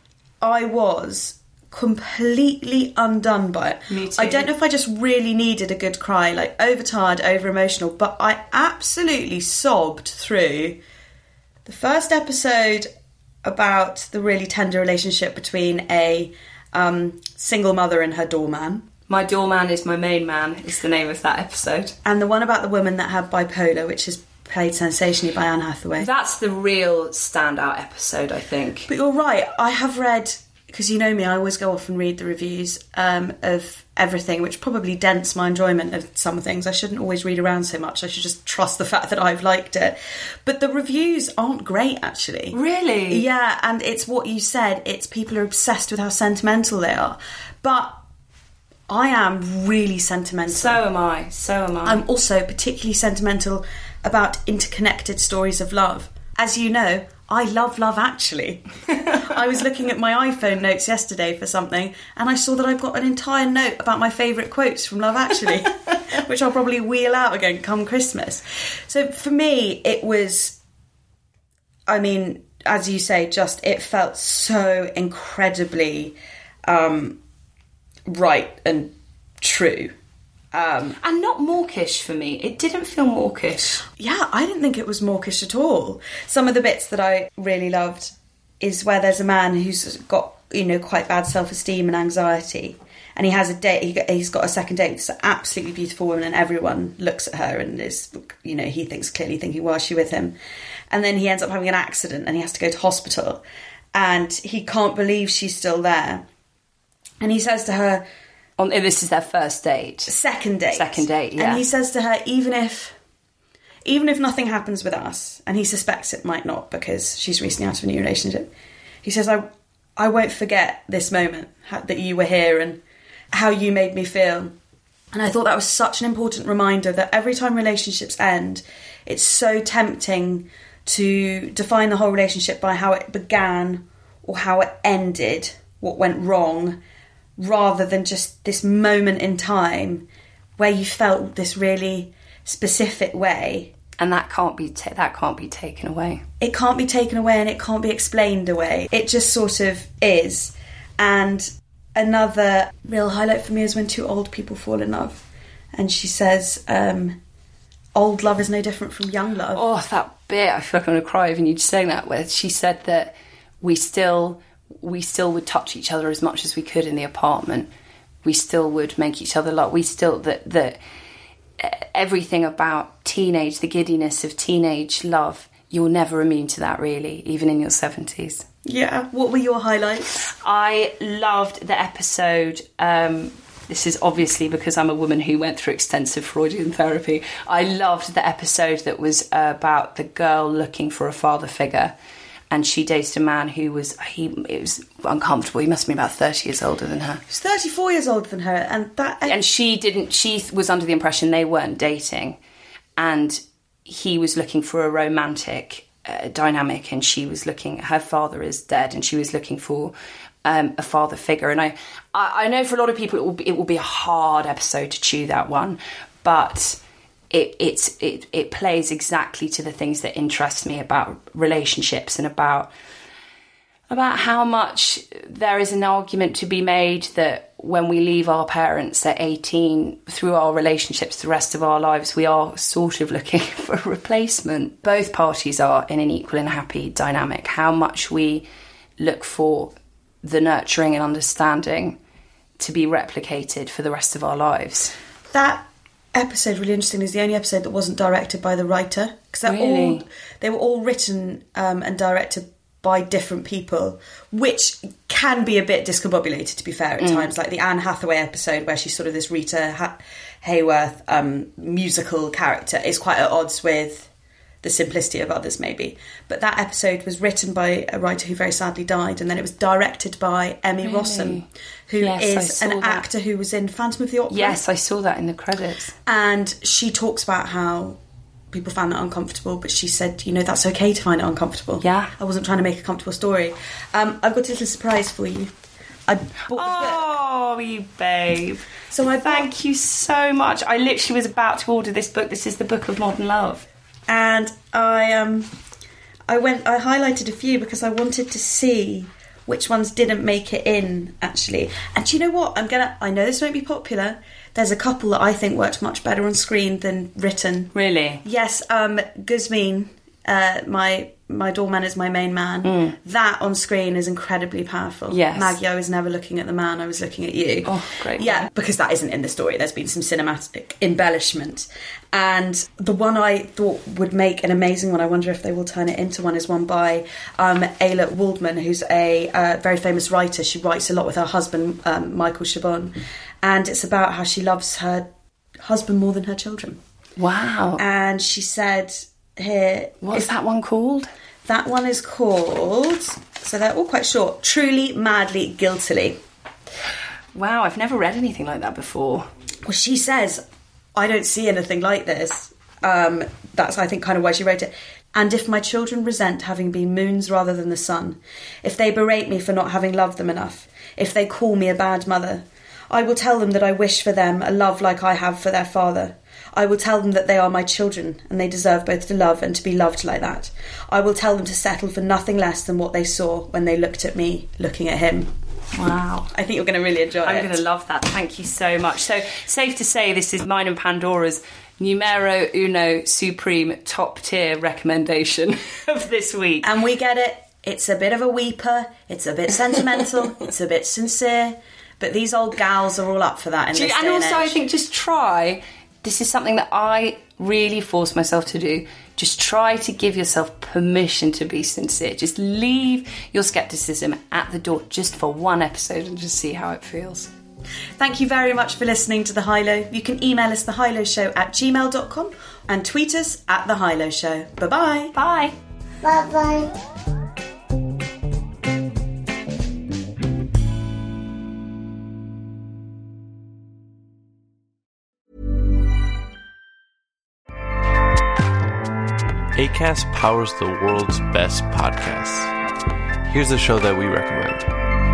[SPEAKER 3] I was completely undone by it.
[SPEAKER 4] Me too.
[SPEAKER 3] I don't know if I just really needed a good cry, like overtired, over emotional, but I absolutely sobbed through the first episode about the really tender relationship between a um, single mother and her doorman.
[SPEAKER 4] My doorman is my main man is the name of that episode.
[SPEAKER 3] And the one about the woman that had bipolar, which is played sensationally by Anne Hathaway.
[SPEAKER 4] That's the real standout episode, I think.
[SPEAKER 3] But you're right, I have read because you know me, I always go off and read the reviews um, of everything, which probably dents my enjoyment of some things. I shouldn't always read around so much. I should just trust the fact that I've liked it. But the reviews aren't great, actually.
[SPEAKER 4] Really?
[SPEAKER 3] Yeah, and it's what you said. It's people are obsessed with how sentimental they are. But I am really sentimental.
[SPEAKER 4] So am I. So am I.
[SPEAKER 3] I'm also particularly sentimental about interconnected stories of love. As you know, I love Love Actually. I was looking at my iPhone notes yesterday for something, and I saw that I've got an entire note about my favourite quotes from Love Actually, which I'll probably wheel out again come Christmas. So for me, it was, I mean, as you say, just it felt so incredibly um, right and true. Um,
[SPEAKER 4] and not mawkish for me. It didn't feel mawkish.
[SPEAKER 3] Yeah, I didn't think it was mawkish at all. Some of the bits that I really loved is where there's a man who's got, you know, quite bad self-esteem and anxiety, and he has a date, he got, he's got a second date with this absolutely beautiful woman, and everyone looks at her and is, you know, he thinks clearly thinking, why is she with him? And then he ends up having an accident and he has to go to hospital, and he can't believe she's still there. And he says to her...
[SPEAKER 4] On, this is their first date.
[SPEAKER 3] Second date.
[SPEAKER 4] Second date, yeah.
[SPEAKER 3] And he says to her, even if... Even if nothing happens with us, and he suspects it might not because she's recently out of a new relationship, he says, I I won't forget this moment, how, that you were here and how you made me feel. And I thought that was such an important reminder that every time relationships end, it's so tempting to define the whole relationship by how it began or how it ended, what went wrong, rather than just this moment in time where you felt this really specific way.
[SPEAKER 4] And that can't be ta- that can't be taken away.
[SPEAKER 3] It can't be taken away, and it can't be explained away. It just sort of is. And another real highlight for me is when two old people fall in love, and she says, um, old love is no different from young love.
[SPEAKER 4] Oh, that bit, I feel like I'm going to cry even you just saying that, where she said that we still we still would touch each other as much as we could in the apartment. We still would make each other laugh. We still, that that everything about teenage, the giddiness of teenage love, you're never immune to that, really, even in your seventies.
[SPEAKER 3] Yeah. What were your highlights?
[SPEAKER 4] I loved the episode. Um, this is obviously because I'm a woman who went through extensive Freudian therapy. I loved the episode that was uh, about the girl looking for a father figure. And she dated a man who was, he it was uncomfortable. He must have been about thirty years older than her.
[SPEAKER 3] He was thirty-four years older than her. And that...
[SPEAKER 4] And she didn't, she was under the impression they weren't dating. And he was looking for a romantic uh, dynamic, and she was looking, her father is dead, and she was looking for um, a father figure. And I, I, I know for a lot of people it will be, it will be a hard episode to chew, that one. But... It, it's, it, it plays exactly to the things that interest me about relationships and about about how much there is an argument to be made that when we leave our parents at eighteen, through our relationships the rest of our lives, we are sort of looking for a replacement. Both parties are in an equal and happy dynamic. How much we look for the nurturing and understanding to be replicated for the rest of our lives.
[SPEAKER 3] That episode, really interesting, is the only episode that wasn't directed by the writer, because they're
[SPEAKER 4] Really?
[SPEAKER 3] all they were all written um, and directed by different people, which can be a bit discombobulated, to be fair, at times. Like the Anne Hathaway episode, where she's sort of this Rita ha- Hayworth um, musical character, is quite at odds with the simplicity of others, maybe. But that episode was written by a writer who very sadly died, and then it was directed by Emmy
[SPEAKER 4] Really?
[SPEAKER 3] Rossum, who
[SPEAKER 4] Yes, I
[SPEAKER 3] is
[SPEAKER 4] saw
[SPEAKER 3] an
[SPEAKER 4] that.
[SPEAKER 3] actor who was in Phantom of the Opera.
[SPEAKER 4] Yes, I saw that in the credits.
[SPEAKER 3] And she talks about how people found that uncomfortable, but she said, you know, that's okay to find it uncomfortable.
[SPEAKER 4] Yeah.
[SPEAKER 3] I wasn't trying to make a comfortable story. Um, I've got a little surprise for you. I bought this book.
[SPEAKER 4] Oh, you babe.
[SPEAKER 3] So I
[SPEAKER 4] Thank you so much. I literally was about to order this book. This is the Book of Modern Love.
[SPEAKER 3] And I um, I went. I highlighted a few because I wanted to see which ones didn't make it in, actually. And do you know what? I'm gonna. I know this won't be popular. There's a couple that I think worked much better on screen than written.
[SPEAKER 4] Really?
[SPEAKER 3] Yes, um, Guzmin, uh, my my doorman is my main man. Mm. That on screen is incredibly powerful.
[SPEAKER 4] Yes.
[SPEAKER 3] Maggie, I was never looking at the man, I was looking at you.
[SPEAKER 4] Oh, great.
[SPEAKER 3] Yeah, because that isn't in the story. There's been some cinematic embellishment. And the one I thought would make an amazing one, I wonder if they will turn it into one, is one by um, Ayelet Waldman, who's a uh, very famous writer. She writes a lot with her husband, um, Michael Chabon. And it's about how she loves her husband more than her children.
[SPEAKER 4] Wow.
[SPEAKER 3] And she said here...
[SPEAKER 4] What's that one called?
[SPEAKER 3] That one is called... So they're all quite short. Truly, Madly, Guiltily.
[SPEAKER 4] Wow, I've never read anything like that before.
[SPEAKER 3] Well, she says, I don't see anything like this. Um, that's, I think, kind of why she wrote it. And if my children resent having been moons rather than the sun, if they berate me for not having loved them enough, if they call me a bad mother, I will tell them that I wish for them a love like I have for their father. I will tell them that they are my children and they deserve both to love and to be loved like that. I will tell them to settle for nothing less than what they saw when they looked at me, looking at him.
[SPEAKER 4] Wow.
[SPEAKER 3] I think you're going to really enjoy
[SPEAKER 4] I'm
[SPEAKER 3] it.
[SPEAKER 4] I'm going to love that. Thank you so much. So, safe to say this is mine and Pandora's numero uno supreme top tier recommendation of this week.
[SPEAKER 3] And we get it. It's a bit of a weeper. It's a bit sentimental. It's a bit sincere. But these old gals are all up for that in
[SPEAKER 4] do
[SPEAKER 3] this
[SPEAKER 4] you,
[SPEAKER 3] day
[SPEAKER 4] And
[SPEAKER 3] and
[SPEAKER 4] also,
[SPEAKER 3] age.
[SPEAKER 4] I think just try. This is something that I really force myself to do. Just try to give yourself permission to be sincere. Just leave your scepticism at the door just for one episode and just see how it feels.
[SPEAKER 3] Thank you very much for listening to The High Low. You can email us the high low show at gmail dot com and tweet us at The High Low Show. Bye-bye.
[SPEAKER 4] Bye.
[SPEAKER 8] Bye-bye.
[SPEAKER 9] Acast powers the world's best podcasts. Here's a show that we recommend.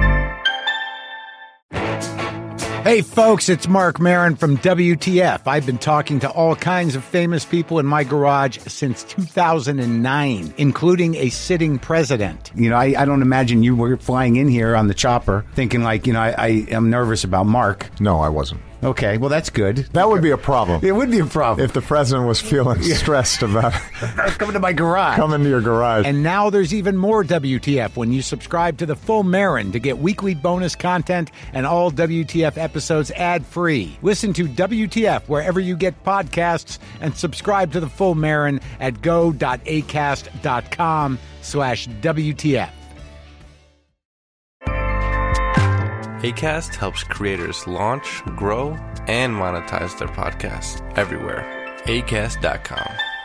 [SPEAKER 10] Hey folks, it's Mark Maron from W T F. I've been talking to all kinds of famous people in my garage since two thousand nine, including a sitting president. You know, I, I don't imagine you were flying in here on the chopper thinking like, you know, I, I am nervous about Mark.
[SPEAKER 5] No, I wasn't.
[SPEAKER 10] Okay, well, that's good.
[SPEAKER 5] That would be a problem.
[SPEAKER 10] It would be a problem.
[SPEAKER 5] If the president was feeling stressed about
[SPEAKER 10] coming to my garage.
[SPEAKER 5] Coming to your garage.
[SPEAKER 10] And now there's even more W T F when you subscribe to the full Marin to get weekly bonus content and all W T F episodes ad-free. Listen to W T F wherever you get podcasts and subscribe to the full Marin at go.acast.com slash WTF.
[SPEAKER 9] Acast helps creators launch, grow, and monetize their podcasts everywhere. acast dot com.